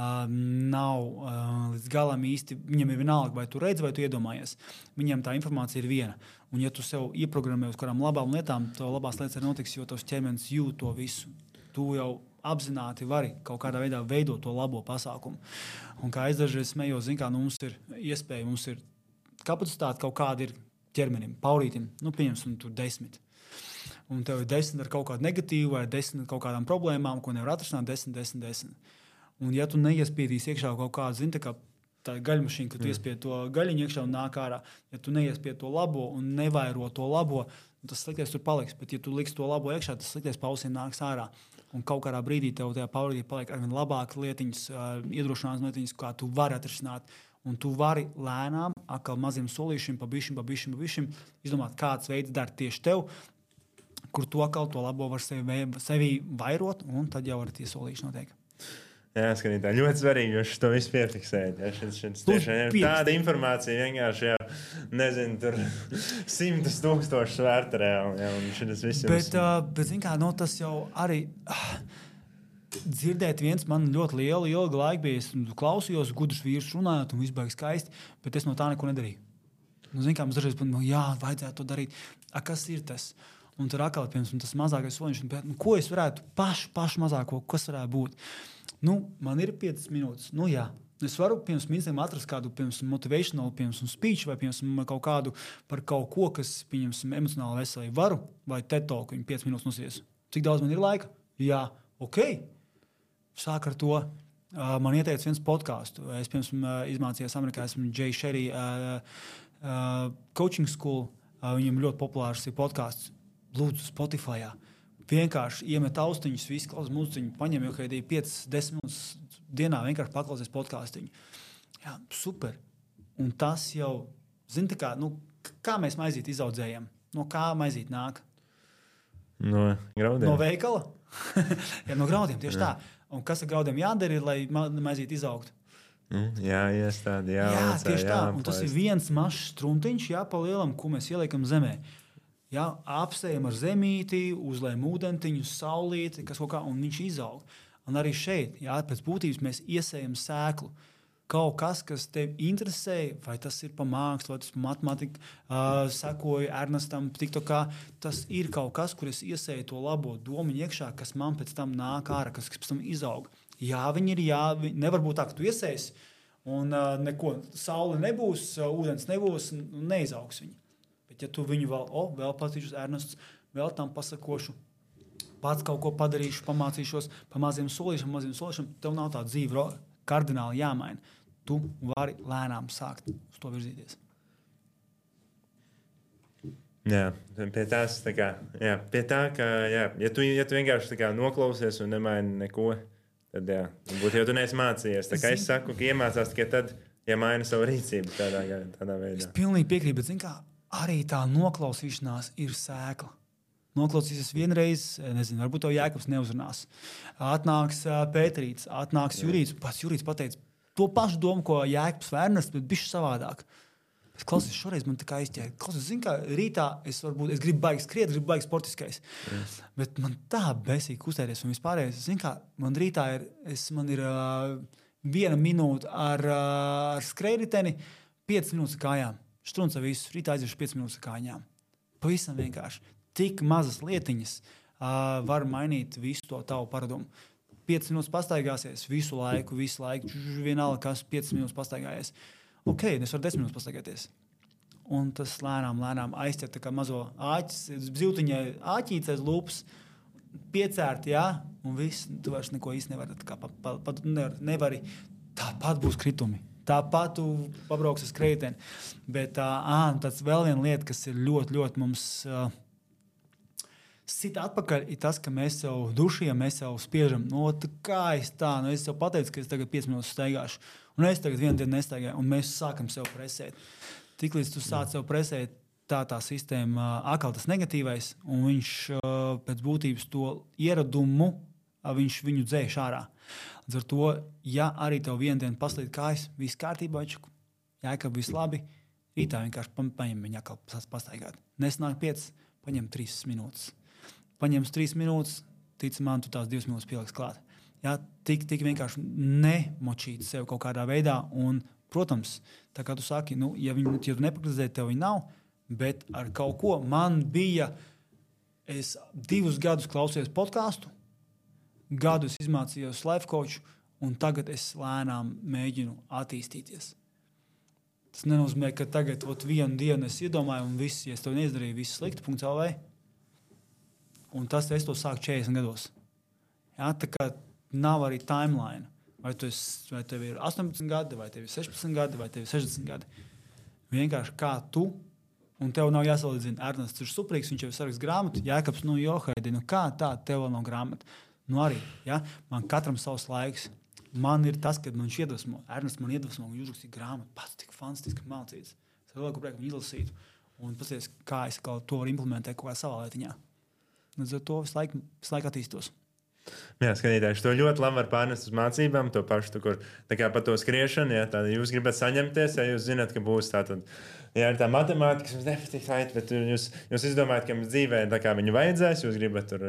nav līdz galam īsti, viņam ir vienalga, vai tu redzi, vai tu iedomājies. Viņam tā informācija ir viena. Un ja tu sev ieprogrammē uz kādām labām lietām, tev labās lietas arī notiks, jo tavs ķermenis jūt to visu. Tu jau apzināti vari kaut kādā veidā veidot to labo pasākumu. Un kā es dažreiz smējos, mums ir iespēja, mums ir kapacitāte kaut kāda ir ķermenim, Paulītim, pieņemsim tur 10. Un tev ir 10 ar kaut kādu negatīvu vai 10 ar kaut kādām problēmām, ko nevar atrisināt 10. Un ja tu neiespiedīsi iekšā kaut kādu, tā gaļmašīna, ka tu iespied to gaļiņu iekšā un nāk ārā, ja tu neiespied to labo un nevairo to labo, tas sliktais tur paliks. Bet ja tu liksi to labo iekšā, tas sliktais pausiņš nāks ārā. Un kaut kādā brīdī tev tajā paulītī paliek arvien labāk lietiņas, iedrošinās lietiņas, kā tu vari atrisināt. Un tu vari lēnām, atkal maziem solīšiem, pa bišķim, izdomāt, kāds veids dar tieši tev, kur tu atkal to labo var sevi vairot, un tad jau ar tie solīši notiek. Jā, skatītāji, ļoti svarīgi, jo to visu piefiksēt. Tiešām tāda informācija vienkārši jau, nezinu, tur 100,000 svērta reāli. Bet tas jau arī dzirdēt viens man ļoti ilgu laiku bija. Es klausījos, gudrs vīrs runājot un viss baigi skaisti, bet es no tā neko nedarīju. Mums dažreiz vajadzētu to darīt. Kas ir tas? Un tur atkal, piemēram, tas mazākais soliņš, ko es varētu pašu mazāko, kas varētu būt? Man ir 5 minūtes. Jā. Es varu, piemēram, atrast kādu, motivational, speech vai, kaut kādu par kaut ko, kas, emocionāli veselīgi varu, vai TED Talk, 5 minūtes nosies. Cik daudz man ir laika? Jā, ok. Sāk ar to. Man ieteica viens podcastu. Es, izmācījos Amerikā, esmu Jay Sherry coaching school. Viņam ļoti populārs ir podcasts. Lūdzu, Spotifyā. Vienkārši iemet austiņus, visu klausās mūziķiņu, paņem jau kādī 5-10 minūtes dienā, vienkārši paklausies podcastiņu. Jā, super. Un tas jau, kā mēs maizīt izaudzējam? No kā maizīt nāk? No graudiem. No veikala? Jā, no graudiem, tieši tā. Un kas ar graudiem jādara, lai maizīt izaugtu? Jāiestāda, jāvalcē, tieši tā. Un jāaplaist. tas ir viens mazs struntiņš, pa lielam, ko mēs ieliekam zemē. Jā, apsējam ar zemīti, uzlējam ūdentiņu, saulīti, kas kaut kā, un viņš izaug. Un arī šeit, pēc būtības mēs iesējam sēklu. Kaut kas tev interesē, vai tas ir pa mākslu, vai tas ir pa matemātiku, sekoju Ernestam, TikTokā, tas ir kaut kas, kur es iesēju to labo domu iekšā, kas man pēc tam nāk ārā, kas pēc tam izaug. Jā, viņi ir, nevar būt tā, ka tu iesēsi, un neko, saule nebūs, ūdens nebūs, un neizaugs viņi. Bet ja tu viņu vēl patīšus Ernests, vēl tam pasakošu, pats kaut ko padarīšu, pamācīšos, pa maziem solīšiem, tev nav tā dzīve kardināli jāmaina. Tu vari lēnām sākt uz to virzīties. Jā, pie tās tā kā, pie tā, ka, ja tu vienkārši tā kā noklausies un nemaini neko, tad varbūt jau tu neesi mācījies. Tā kā es saku, ka iemācās tikai tad, ja maina savu rīcību tādā veidā. Es pilnīgi piekrītu, bet zini kā, arī tā noklausīšanās ir sēkla. Noklausīsies vienreiz, nezinu, varbūt tev Jēkabs neuzrunās. Atnāks Pēterīts, atnāks Jurīts. Pats Jurīts pateica to pašu domu, ko Jēkabs Vērnas, bet bišķi savādāk. Es klausos, šoreiz man tā kā izķēra. Klausos, zinu, kā rītā es gribu baigi skriet, gribu baigi sportiskais. Bet man tā besīgi kustēties un vispārējais. Zinu, kā man rītā man ir 1 minūte ar skrējriteni, 5 minūtes ar kājām. Štrunca visu, rītā aiziešu 5 minūtes ar kājām. Pavisam vienkārši. Tik mazas lietiņas var mainīt visu to tavu paradumu. 5 minūtes pastaigāsies visu laiku, vienalga, kas 5 minūtes pastaigājies. Ok, es varu 10 minūtes pastaigāties. Un tas lēnām aizķer tā kā mazo bziltiņai āķīts aiz lūpas, piecērt, un viss, tu vairs neko īsti nevari. Tāpat būs kritumi. Tāpat tu pabrauksi uz skrējējienu. Bet tāds vēl viena lieta, kas ir ļoti, ļoti mums sit atpakaļ, ir tas, ka mēs sev dušījam, mēs sev spiežam. Es jau pateicu, ka es tagad 5 minūtes staigāšu, un es tagad vienu dienu nestaigāju, un mēs sākam sev presēt. Tiklīdz tu sāc sev presēt, tā sistēma atkal tas negatīvais, un viņš pēc būtības to ieradumu, viņš viņu dzēš ārā. Līdz ar to, ja arī tev vienu dienu paslīd kājas, viss kārtībā, Jēkab, viss labi, rītā vienkārši paņem viņu atkal pastaigāt. Nesnāk 5, paņem 3 minūtes. Paņems 3 minūtes, tic man, tu tās 2 minūtes pieliks klāt. Tik vienkārši nemočīt sev kaut kādā veidā. Un, protams, tā kā tu saki, ja tu nepraktizē, tev viņi nav, bet ar kaut ko man bija, es 2 gadus klausījos podcastu, gadu es izmācījos life coach, un tagad es lēnām mēģinu attīstīties. Tas nenozīmē, ka tagad vienu dienu es iedomāju, un viss, ja es to neizdarīju, viss slikti.lv. Un tas es to sāku 40 gados. Tā kā nav arī timeline. Vai tev ir 18 gadi, vai tev ir 16 gadi, vai tev ir 60 gadi. Vienkārši kā tu, un tev nav jāsalīdzina. Ernests ir suprīgs, viņš jau ir saraksts grāmatu. Jēkabs, Johaidi, kā tā, tev vēl nav grāmata. Arī, man katram savs laiks. Man ir tas, kad man viņš iedvesmo. Ernests man iedvesmo, un jūs rakstīja grāmatu. Pats tik fantastiski mācīts. Es vēl ko prieku viņu izlasītu. Un paties, kā es to varu implementēt kaut kā savā lietiņā. Līdz ar to visu laiku attīstos. Jā, skatītāji, to ļoti labi var pārnest uz mācībām, to pašu, kur tā kā par to skriešanu, jūs gribat saņemties, ja jūs zināt, ka būs tā tā matemātika, jums nepatīk, bet jūs izdomājat, ka jums dzīvē tā kā viņu vajadzēs, jūs gribat tur,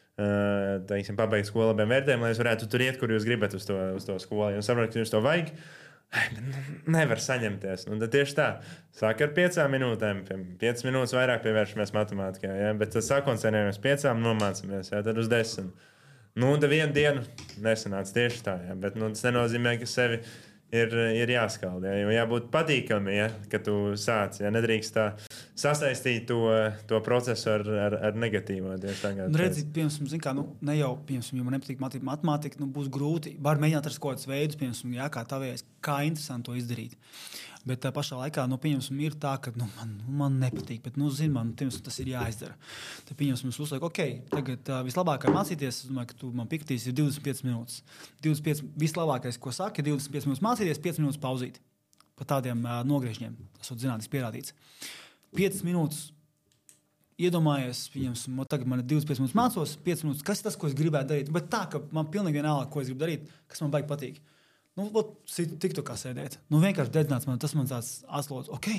pabeigt skolu labiem vērtējumiem, lai jūs varētu tur iet, kur jūs gribat uz to skolu. Jūs saprotat, ka jums to vajag, nevar saņemties. Un tad tieši tā, sāk ar 5 minūtēm, 5 minūtes vairāk pievēršamies matemātikai, bet tad sakoncentrējamies 5, nomācamies, tad uz 10. Un tad vienu dienu nesanāca tieši tā, bet tas nenozīmē, ka sevi ir jāskalda, jo jābūt patīkami, ka tu sāc, nedrīkst tā sasaistīt to procesu ar negatīvo. Redziet, piemēram, ne jau, ja man nepatīk matemātika, būs grūti, var mēģināt ar kaut kādus veidus, piemēram, kā tavējais, kā interesanti to izdarīt. Bet tā pašā laikā, piemēram, ir tā, ka man nepatīk, bet, tas ir jāizdara. Tad, piemēram, uzliek, ok, tagad vislabākais mācīties, es domāju, ka tu man piekritīs, ir 25 minūtes. 25, vislabākais, ko saka, ir 25 minūtes mācīties, 5 minūtes pauzīt. Pa tādiem nogriežņiem, tas ir zinātniski pierādīts. 5 minūtes iedomājies, piemēram, tagad man ir 25 minūtes mācos, 5 minūtes, kas ir tas, ko es gribētu darīt? Bet tā, ka man pilnīgi vienalga, ko es gribu darīt, kas man baigi patīk. tiktu kā sēdēt. Vienkārši dedzināts tas man tāds aslots. Ok,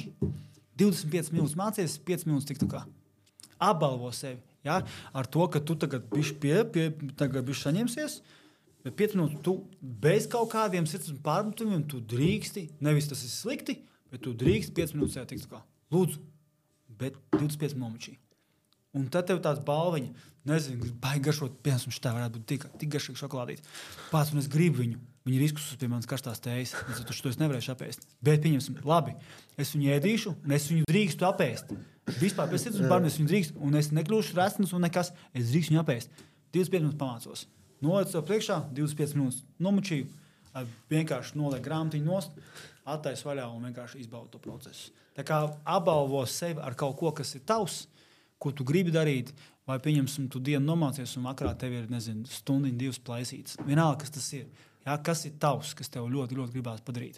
25 minūtes mācies, 5 minūtes tiktu kā. Apbalvo sevi. Ja? Ar to, ka tu tagad bišķi saņemsies, bet 5 minūtes tu bez kaut kādiem sirds pārmetumiem tu drīksti, nevis tas ir slikti, bet tu drīksti 5 minūtes sēdēt tiktu kā. Lūdzu, bet 25 nomačī. Un tad tev tāds balviņa, nezinu, baigi garšot, piemēram, šitā varētu būt tik garšīgi šokolādīti. Pats, un es gribu viņu. Viņi ir izkusus pie manas karstās tējas. To es nevarēšu apēst. Bet pieņemsim, labi, es viņu ēdīšu, un es viņu drīkstu apēst. Vispār pēc sirds barnes viņu drīkstu, un es nekļūšu resns un nekas. Es drīkstu viņu apēst. 25 minūtes pamācos. Noliec sev priekšā, 25 minūtes nomačīju, vienkārši noliek grāmatiņu nost, attais vaļā un vienkārši izbaudu to procesu. Tā kā apbalvo sevi ar kaut ko, kas ir tavs, ko tu gribi darīt, vai pieņemsim, tu dienu nomācies un vakarā tev ir, nezinu, stundiņu, 2 plaisītas. Vienalga, kas tas ir. Jā, kas ir tavs, kas tev ļoti, ļoti gribās padarīt.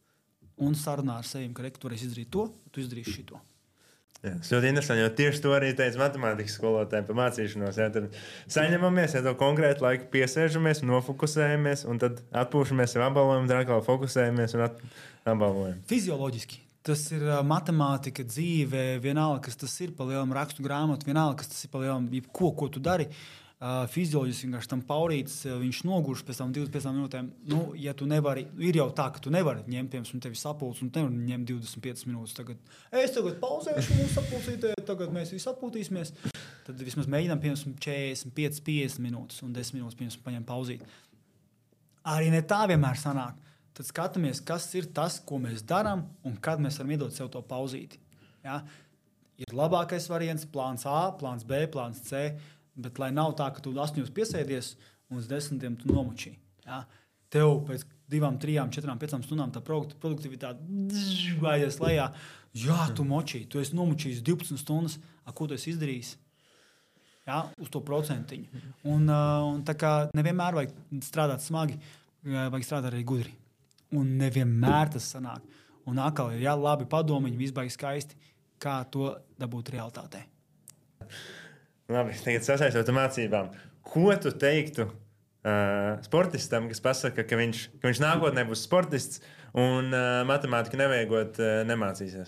Un sarunā ar sevi, ka tu varēsi izdarīt to, tu izdarīsi šito. Jā, tas ļoti interesanti, jo tieši to arī teica matemātikas skolotāji par mācīšanos. Jā, tad saņemamies, ja to konkrētu laiku piesēžamies, nofokusējamies, un tad atpūšamies, jau apbalvojam, tad atkal fokusējamies un apbalvojam. Fizioloģiski. Tas ir matemātika, dzīve, vienalga, kas tas ir pa lielam rakstu grāmatu, vienalga, kas tas ir pa lielam, ko tu dari. Fizioloģiski vienkārši tam paurītis, viņš nogurš pēc tam 25 minūtēm. Ja tu nevari, ir jau tā, ka tu nevari ņemt, piemēram, tevi sapulcs, un tu nevari ņemt 25 minūtes. Es tagad pauzēšu mūsu sapulcītē, tagad mēs visi sapultīsimies. Tad vismaz mēģinām, piemēram, 45-50 minūtes un 10 minūtes, piemēram, paņem pauzīt. Arī ne tā vienmēr sanāk. Tad skatāmies, kas ir tas, ko mēs darām, un kad mēs varam iedot sev to pauzīti. Ja? Ir labākais variants, plāns A, plāns B, plāns C, bet lai nav tā, ka tu 8 piesēdies un uz 10 tu nomučī. Ja? Tev pēc 2, 3, 4, 5 stundām tā produktivitāte gājies lejā. Jā, tu močī, tu esi nomučījis 12 stundas, ko tu esi izdarījis? Ja? Uz to procentiņu. Un tā kā nevienmēr vajag strādāt smagi, vajag strādāt arī gudri. Un nevienmēr tas sanāk. Un atkal ir labi padomiņi, viss baigi skaisti, kā to dabūt realitātē. Labi, tagad sasaistot ar mācībām. Ko tu teiktu sportistam, kas pasaka, ka viņš nākotnē būs sportists un matemātiku nevajagot nemācīsies?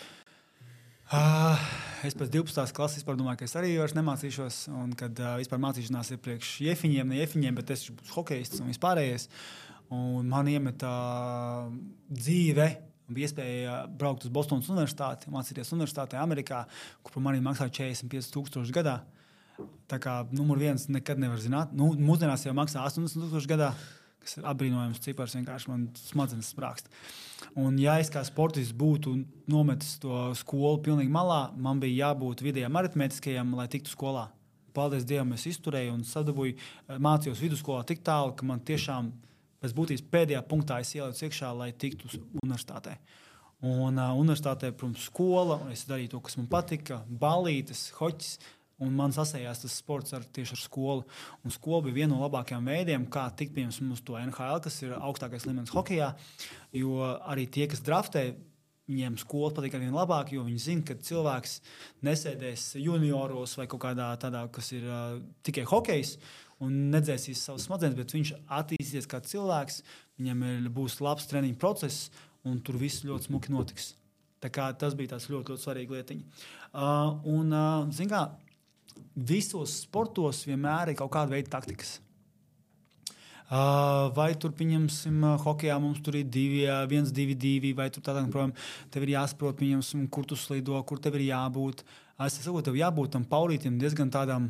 Es pēc 12. klases domāju, ka es arī vairs nemācīšos. Un kad vispār mācīšanās ir priekš jefiņiem, ne jefiņiem, bet es būšu hokejists un vispārējais. Un man iemeta dzīve, bija iespēja braukt uz Bostonas universitāti, mācīties universitātē Amerikā, kur par mani maksāja 45,000 gadā. Tā kā numur 1 nekad nevar zināt. Mūsdienās jau maksā 80,000 gadā, kas ir apbrīnojams cipars, vienkārši man smadzenes sprākst. Un ja es kā sportists būtu nometis to skolu pilnīgi malā, man bija jābūt vidējam aritmētiskajam, lai tiktu skolā. Paldies Dievam, es izturēju un sadabūju, mācījos vidusskolā tik tālu, ka man tiešām pēc būtības pēdējā punktā es ielaicu iekšā, lai tiktu uz universitātē. Un universitātē, protams, skola, un es darīju to, kas man patika, balītes, hoķis, un man sasējās tas sports tieši ar skolu. Un skola bija viena no labākajām veidiem, kā tikt piemēram uz to NHL, kas ir augstākais līmenis hokejā, jo arī tie, kas draftē, viņiem skola patīk arī labāk, jo viņi zina, ka cilvēks nesēdēs junioros vai kaut kādā tādā, kas ir tikai hokejs, un nedzēsīs savas smadzenes, bet viņš attīstīsies kā cilvēks, viņam būs labs treniņu process, un tur viss ļoti smuki notiks. Tā kā tas bija tāds ļoti, ļoti svarīga lietiņa. Zin kā, visos sportos vienmēr ir kaut kāda veida taktikas. Vai tur, pieņemsim, hokejā mums tur ir 1, 2, 2, vai tur tādā, protams, tev ir jāsaprot, pieņemsim, kur tu slido, kur tev ir jābūt. Es saku, tev jābūt tam paurītim diezgan tādām,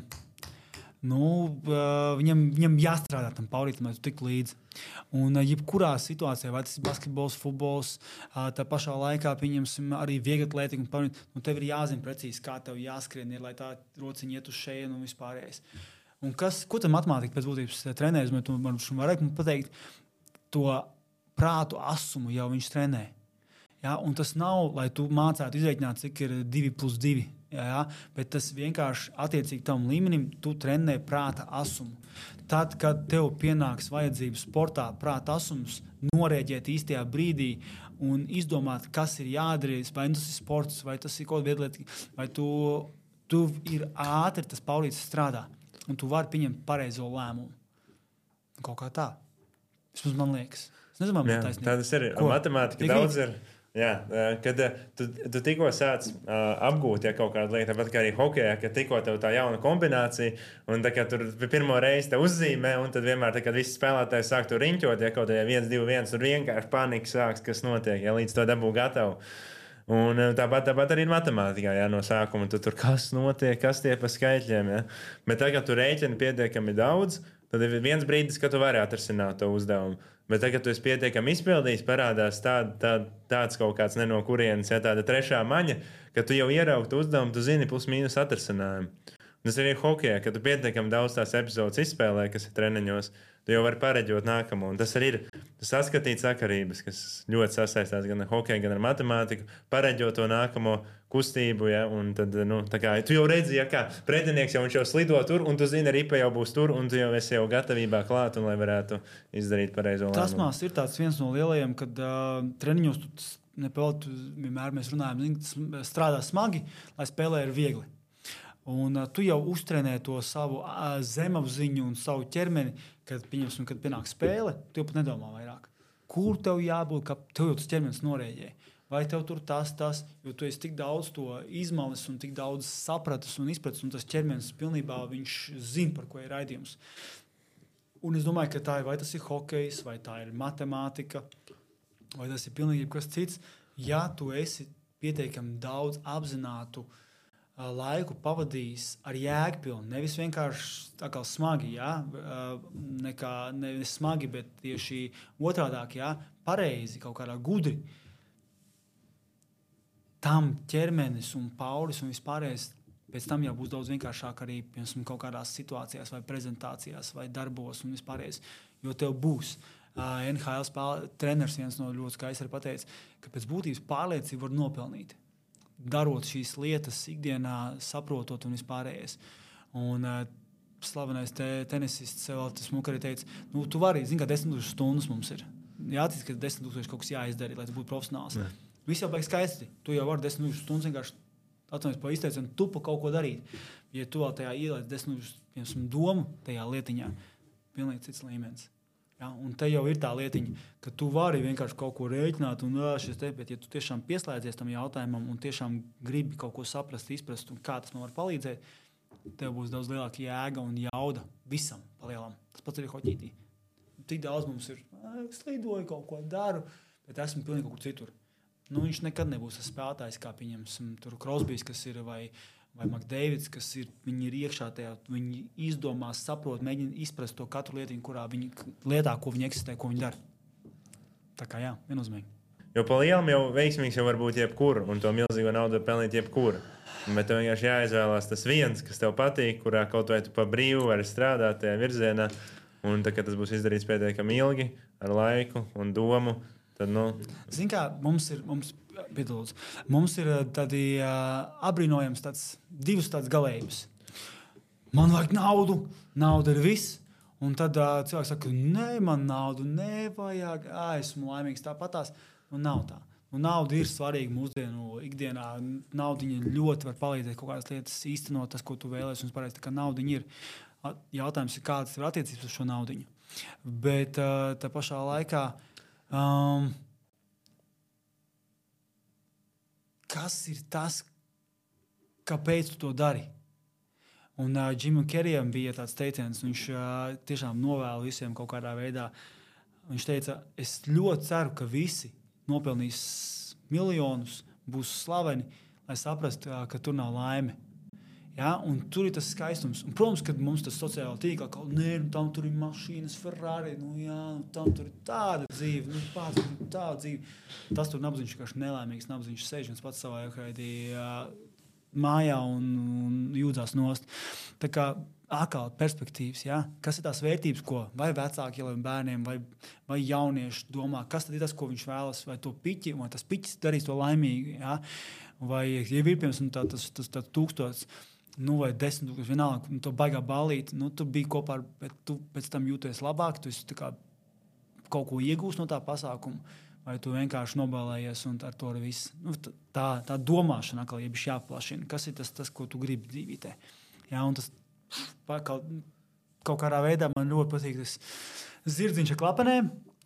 viņam jāstrādā tam paurītam, lai tu tiktu līdzi. Un jebkurā situācijā, vai tas ir basketbols, futbols, tā pašā laikā, pieņemsim, arī vieglatlētika, tev ir jāzina precīzi, kā tev jāskrien, lai tā rociņa iet uz šejienu un vispārējais. Un ko tad matemātika pēc būtības trenēs? Man varētu pateikt, to prātu asumu jau viņš trenē. Ja? Un tas nav, lai tu mācētu izreikināt, cik ir 2 + 2. Ja? Bet tas vienkārši attiecīgi tam līmenim tu trenē prāta asumu. Tad, kad tev pienāks vajadzības sportā prāta asums, norēģēt īstajā brīdī un izdomāt, kas ir jādarīt, vai tas ir sports, vai tas ir kaut kāda viedlieta, vai tu ir ātri tas paurītis strādā. Un tu vari pieņemt pareizo lēmumu. Kaut kā tā. Vismaz man liekas. Es nezinu, vai tā tas ir. Matemātika daudz ir. Jā, kad tu tikko sāc apgūt kaut kādu lietu, tāpat kā arī hokejā, kad tikko tev tā jauna kombinācija, un tā kā tur pirmo reizi te uzzīmē, un tad vienmēr, kad visi spēlētāji sāk tur riņķot, ja kaut kādā 1-2-1, tur vienkārši panika sāks, kas notiek, ja līdz to dabū gatavu. Un tāpat arī ir matemātikā, ja no sākuma tu tur kas notiek, kas tie pa skaitļiem, ja. Bet tagad, kad tu rēķini pietiekami daudz, tad ir viens brīdis, kad tu vari atrisināt to uzdevumu. Bet tagad, kad tu esi pietiekami izpildījis, parādās tāds kaut kāds ne no kurienes, ja tāda trešā maņa, ka tu jau ieraugi to uzdevumu, tu zini plus mīnus atrisinājumu. Un tas arī hokejā, kad tu pietiekami daudz tās epizodes izspēlē, kas ir treniņos, tu jau vari pareģot nākamo. Un tas arī ir saskatīt sakarības, kas ļoti sasaistās gan ar hokeju, gan ar matemātiku, pareģot to nākamo kustību. Ja? Un tad, tā kā tu jau redzi, ja kā pretinieks jau slido tur, un tu zini, ripa jau būs tur, un tu jau esi jau gatavībā klāt, un lai varētu izdarīt pareizo lēmumu. Tas mās ir tāds viens no lielajiem, kad treniņos tu nepelnīt, vienmēr mēs runājam, strādā smagi, lai spēlē ir viegli. Un tu jau uztrenē to savu zemapziņu un savu ķermeni, kad pienāk spēle, tu jau pat nedomā vairāk. Kur tev jābūt, ka tev jau tas ķermenis norēģē? Vai tev tur tas, jo tu esi tik daudz to izmalis un tik daudz sapratis un izpratis, un tas ķermenis pilnībā viņš zina, par ko ir raidījums. Un es domāju, ka vai tas ir hokejs, vai tā ir matemātika, vai tas ir pilnīgi kas cits. Ja tu esi pietiekami daudz apzinātu laiku pavadījis ar jēgpilnu, nevis vienkārši tā kā smagi, ja? Nevis smagi, bet tieši otrādāk, ja? Pareizi, kaut kādā gudri. Tam ķermenis un paulis un vispārējais pēc tam jau būs daudz vienkāršāk arī, piemēram, kaut kādās situācijās vai prezentācijās vai darbos un vispārējais, jo tev būs. NHL treneris viens no ļoti skaisti arī pateica, ka pēc būtības pārliecību var nopelnīt. Darot šīs lietas ikdienā, saprotot un vispārējais. Un slavenais tenisists Valtis Muka arī teica, tu vari, zini, ka 10 000 stundas mums ir. Jātic, ka 10 000 kaut kas jāizdara, lai tu būtu profesionāls. Viss jau baigi skaisti. Tu jau vari 10 000 stundas vienkārši atvainojas pa izteicienu, tu pa kaut ko darīt. Ja tu vēl tajā ielaid 10 000 domu tajā lietiņā, pilnīgi cits līmenis. Ja, un te jau ir tā lietiņa, ka tu vari vienkārši kaut ko rēķināt, bet ja tu tiešām pieslēdzies tam jautājumam un tiešām gribi kaut ko saprast, izprast, un kā tas man var palīdzēt, tev būs daudz lielāka jēga un jauda visam palielam. Tas pats arī hoķītī. Tik daudz mums ir, slidoju, kaut ko daru, bet esmu pilnīgi kaut kur citur. Viņš nekad nebūs tas spēlētājs, kā pieņemsim tur Crosbys, kas ir, vai McDavids, kas ir, viņi ir iekšā tajā, viņi izdomā, saprot, mēģina izprast to katru lietiņu, kurā viņi lietā, ko viņi eksistē, ko viņi dara. Tā kā jā, viennozīmīgi. Jo pa lielam jau veiksmīgs jau var būt jebkur, un to milzīgo naudu var pelnīt jebkur. Bet tev vienkārši jāizvēlās tas viens, kas tev patīk, kurā kaut vai tu pa brīvu vari strādāt tajā virzienā, un tā, kad tas būs izdarīts pietiekami ilgi, ar laiku un domu, tad, Zini kā, mums ir tādi apbrīnojams divas tādas galējības. Man vajag naudu, nauda ir viss. Un tad cilvēks saka, nē, man naudu nevajag, esmu laimīgs tāpatās. Nav tā. Nauda ir svarīga mūsdienu ikdienā. Naudiņa ļoti var palīdzēt kaut kādas lietas īstenot, tas, ko tu vēlēsi, un pareizi, tā kā naudiņa ir. Jautājums ir, kādas ir attiecības uz šo naudiņu. Bet tā pašā laikā kas ir tas, kāpēc tu to dari? Un Jimam Kerijam bija tāds teiciens, viņš tiešām novēla visiem kaut kādā veidā. Viņš teica, es ļoti ceru, ka visi nopelnīs miljonus, būs slaveni, lai saprastu, ka tur nav laime. Ja? Un tur ir tas skaistums. Un, protams, kad mums tas sociāli tīklā, ka tam tur ir mašīnas, Ferrari, tam tur ir tāda dzīve, tāda dzīve. Tas tur nabadzīgs, vienkārši nelaimīgs nabadzīgs sēž un pats savā mājā un jūdzās nost. Tā kā atkal perspektīvas, ja? Kas ir tās vērtības, ko vai vecāki ielēm bērniem, vai jaunieši domā, kas tad ir tas, ko viņš vēlas, vai to piķi, vai tas piķis darīs to laimīgi, ja? Vai, ja ir piemēram tas 1000, vai 10 000, vienalga, to baigā ballīt, tu biji kopā, bet tu pēc tam jūties labāk, tu esi kaut ko iegūst no tā pasākuma, vai tu vienkārši nobalējies un ar to viss. Tā domāšana, atkal, ja bišķi jāplašina, kas ir tas, ko tu gribi dzīvītē. Ja, un tas kaut kādā veidā man ļoti patīk tas zirdziņš ar klapenēm,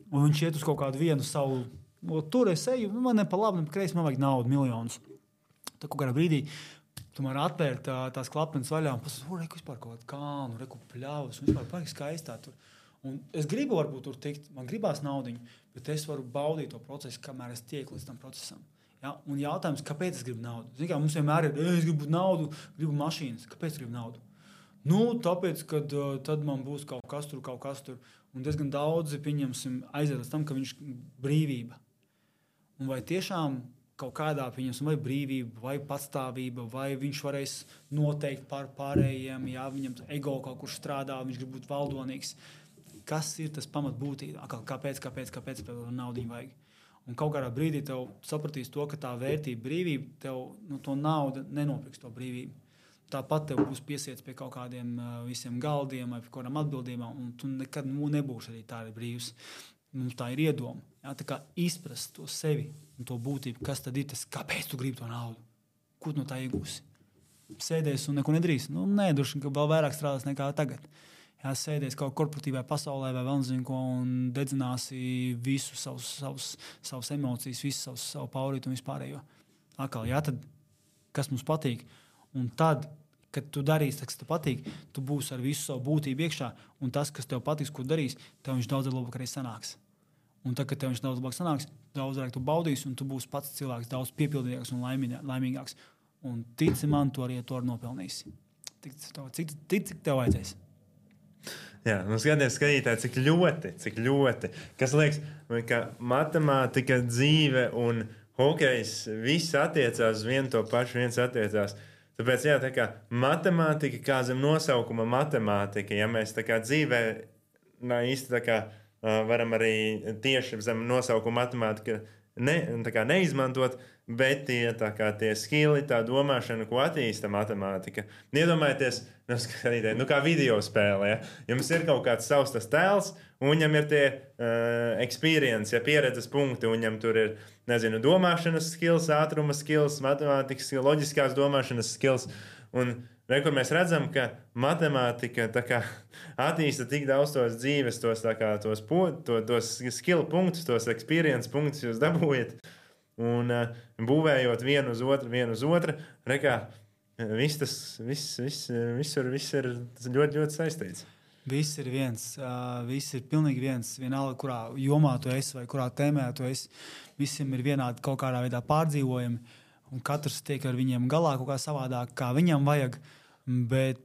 un viņš iet uz kaut kādu vienu savu, tur es eju, man ne pa labi, ne pa kreisi, man vajag naudu, miljonus. Tad kaut kādā brīdī tomēr atvērt tās klapenes vaļā un pasaka, reku vispār kaut kādu kānu, reku pļavas, un vispār pārāk skaistā tur. Un es gribu varbūt tur tikt, man gribās naudiņu, bet es varu baudīt to procesu, kamēr es tieku līdz tam procesam. Ja? Un jautājums, kāpēc es gribu naudu? Zini, kā mums vienmēr ir, es gribu naudu, gribu mašīnas. Kāpēc es gribu naudu? Tāpēc, kad tad man būs kaut kas tur. Un diezgan daudzi, pieņemsim, aiziet līdz tam, ka viņš brīvība. Un vai tiešām kaut kādā, pieņemsim, vai brīvība, vai patstāvība, vai viņš varēs noteikt pār pārējiem, ja viņam ego kaut kur strādā, viņš grib būt valdonīgs. Kas ir tas pamatbūtība? Kāpēc naudu vajag? Un kaut kādā brīdī tev sapratīs to, ka tā vērtība, brīvība, tev to nauda nenopirks to brīvību. Tāpat tev būs piesiets pie kaut kādiem visiem galdiem vai pie kādām atbildībām, un tu nekad nebūsi arī tādi brīvs. Mums tā ir iedoma. Ja? Tā kā izprast to sevi un to būtību, kas tad ir tas, kāpēc tu gribi to naudu? Ko tu no tā iegūsi? Sēdēs un neko nedarīs. Nē, droši vien, ka vēl vairāk strādās nekā tagad. Jā, sēdēs kaut korporatīvā pasaulē vai vēl nezinu ko un dedzināsi visu savus emocijas, visu savu paurītu un vispārējo. Atkal, jā, tad, kas mums patīk? Un tad, kad tu darīsi, tas, kas tev patīk, tu būsi ar visu savu būtību iekšā, un tas, kas tev patiks, ko darīs, tev viņš daudz labāk arī sanāks. Un tad, kad tev viņš daudz labāk sanāks, daudz vairāk tu baudīsi, un tu būsi pats cilvēks daudz piepildīgāks un laimīgāks. Un tici man, tu arī to nopelnīsi. Cik tev vajadzēs? Jā, mums gadiem skatītāji, cik ļoti. Kas liekas, ka matemātika, dzīve un hokejs viss attiecās uz vienu to pašu, viens attiecās. Tāpēc, jā, tā kā matemātika, kā zem nosaukuma matemātika, ja mēs tā kā dzīvē īsti tā kā varam arī tieši zem nosaukuma matemātika neizmantot, bet tie skili, tā domāšana, ko attīsta matemātika. Iedomājieties, kā video spēlē. Ja? Jums ir kaut kāds savs tas tēls, un viņam ir tie experience, ja pieredzes punkti, un viņam tur ir, domāšanas skills, ātruma skills, matemātikas skills, loģiskās domāšanas skills. Un kur mēs redzam, ka matemātika attīsta tik daudz tos dzīves, tos skill punktus, tos experience punktus jūs dabūjat. Un būvējot vienu uz otru, viss ir ļoti, ļoti saistīts. Viss ir viens, viss ir pilnīgi viens. Vienalga, kurā jomā tu esi vai kurā tēmā tu esi, visiem ir vienādi kaut kādā veidā pārdzīvojumi. Un katrs tiek ar viņiem galā kaut kā savādāk, kā viņam vajag. Bet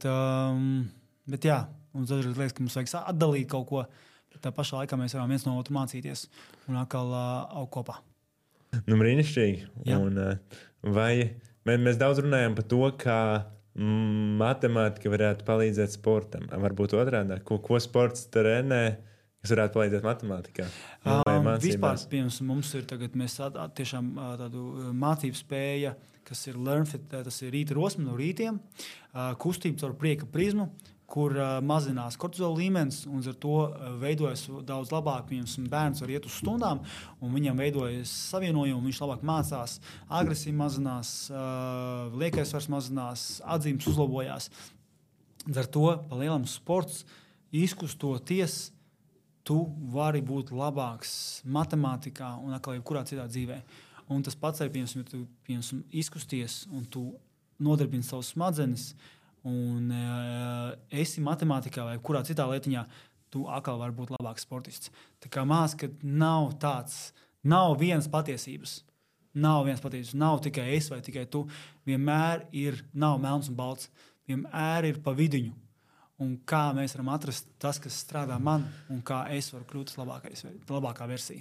jā, mums dažreiz liekas, ka mums vajag atdalīt kaut ko, bet tā pašā laikā mēs varam viens no otru mācīties un atkal augt kopā. Brīnišķīgi. Un, vai mēs daudz runājam par to, kā matemātika varētu palīdzēt sportam. Varbūt otrādi, ko sports trenē, kas varētu palīdzēt matemātikā? Vispār, piemēram, mums ir tagad tiešām tādu mācību spēja, kas ir LearnFit, tas ir rīta rosme no rītiem, kustība caur prieka prizmu, kur mazinās kortizola līmenis, un ar to veidojas daudz labāk. Bērns var iet uz stundām, un viņam veidojas savienojumi, viņš labāk mācās, agresija mazinās, liekais svars mazinās, atzīmes uzlabojās. Ar to pa lielam sports izkustoties, tu vari būt labāks matemātikā un atkal jebkurā citā dzīvē. Un tas pats arī, ja tu izkusties un tu nodarbini savus smadzenes, un esi matemātikā vai kurā citā lietiņā, tu atkal vari būt labāks sportists. Tā kā mācība, ka nav vienas patiesības. Nav tikai es vai tikai tu. Vienmēr nav melns un balts. Vienmēr ir pa vidiņu. Un kā mēs varam atrast tas, kas strādā man, un kā es varu kļūt labākā versija.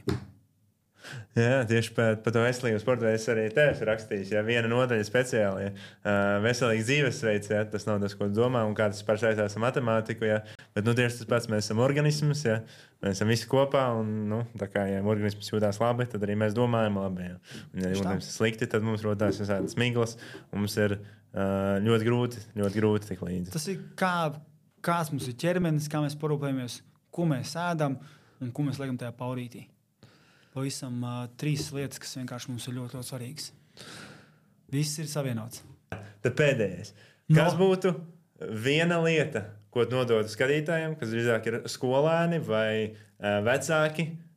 Jā, tieši par to veselīgu sportu es arī tev rakstīju. Ja, viena nodaļa speciāli veselīgs dzīvesveids, ja, tas nav tas, ko domā un kā tas saistās ar matemātiku. Ja. Bet tieši tas pats, mēs esam organisms, ja. Mēs esam visi kopā. Un, tā kā ja organisms jūtās labi, tad arī mēs domājam labi. Ja, un, ja jūtamies slikti, tad mums rodās visādas miglas. Mums ir ļoti grūti tik līdzi. Tas ir kāds mums ir ķermenis, kā mēs parūpējamies, ko mēs ēdam un ko mēs liekam tajā paurītī. Pavisam 3 lietas, kas vienkārši mums ir ļoti, ļoti svarīgas. Viss ir savienots. Tad pēdējais. Kas būtu viena lieta, ko nodotu skatītājiem, kas drīzāk ir skolēni vai vecāki,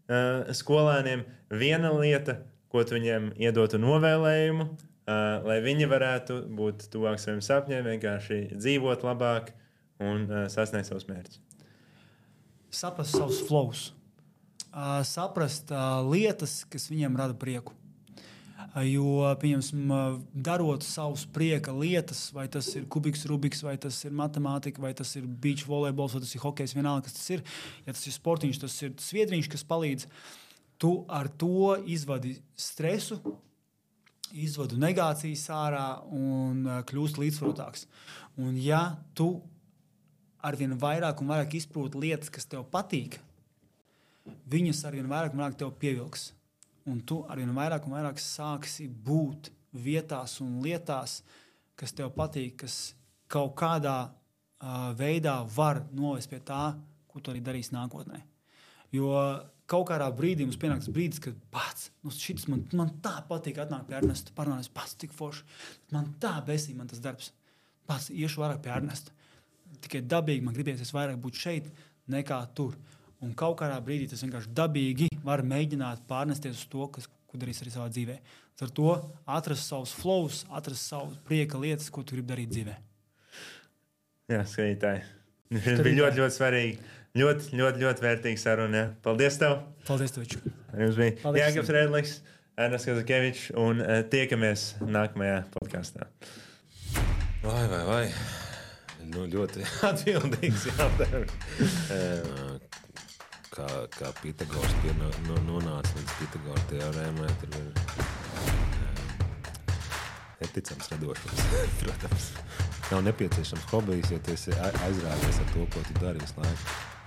skolēniem viena lieta, ko tu viņiem iedotu novēlējumu, lai viņi varētu būt tuvāk saviem sapņiem, vienkārši dzīvot labāk un sasniegt savus mērķus? Saprast savus flows. Saprast lietas, kas viņiem rada prieku. Jo, pieņemsim, darot savus prieka lietas, vai tas ir kubiks, rubiks, vai tas ir matemātika, vai tas ir beach volejbols, vai tas ir hokejs, vienalga, kas tas ir. Ja tas ir sportiņš, tas ir sviedriņš, kas palīdz. Tu ar to izvadi stresu, izvadu negācijas ārā un kļūst līdzsvarotāks. Un ja tu arvien vairāk un vairāk izproti lietas, kas tev patīk, viņas arvien vairāk un vairāk tev pievilks. Un tu arvien vairāk un vairāk sāksi būt vietās un lietās, kas tev patīk, kas kaut kādā veidā var novest pie tā, ko tu arī darīsi nākotnē. Jo kaut kādā brīdī mums pienāks brīdis, kad pats, šitas man tā patīk atnākt pie Ernesta, parunāties, pats tik forši, man tā besī man tas darbs, pats iešu vairāk pie Ernesta. Tikai dabīgi man gribēsies vairāk būt šeit nekā tur. Un kaut kādā brīdī tas vienkārši dabīgi var mēģināt pārnesties uz to, ko darīs arī savā dzīvē. Ar to atrast savus flows, atrast savu prieka lietas, ko tu gribi darīt dzīvē. Jā, skatītāji. Tas bija ļoti, ļoti svarīgi. Ļoti, ļoti, ļoti vērtīgi saruna. Paldies tev! Paldies tev! Jums bija Jānis Redlis, Ernests Kazakevičs un tiekamies nākamajā podkastā. Vai. Nu, ļoti atbildīgs jautājums. Kā Pitagors nonāca līdz Pitagora teorēmai, tur ir neticams radošums, protams. Nav nepieciešams hobijs, jo tu esi aizrāvies ar to, ko tu dari visu laiku.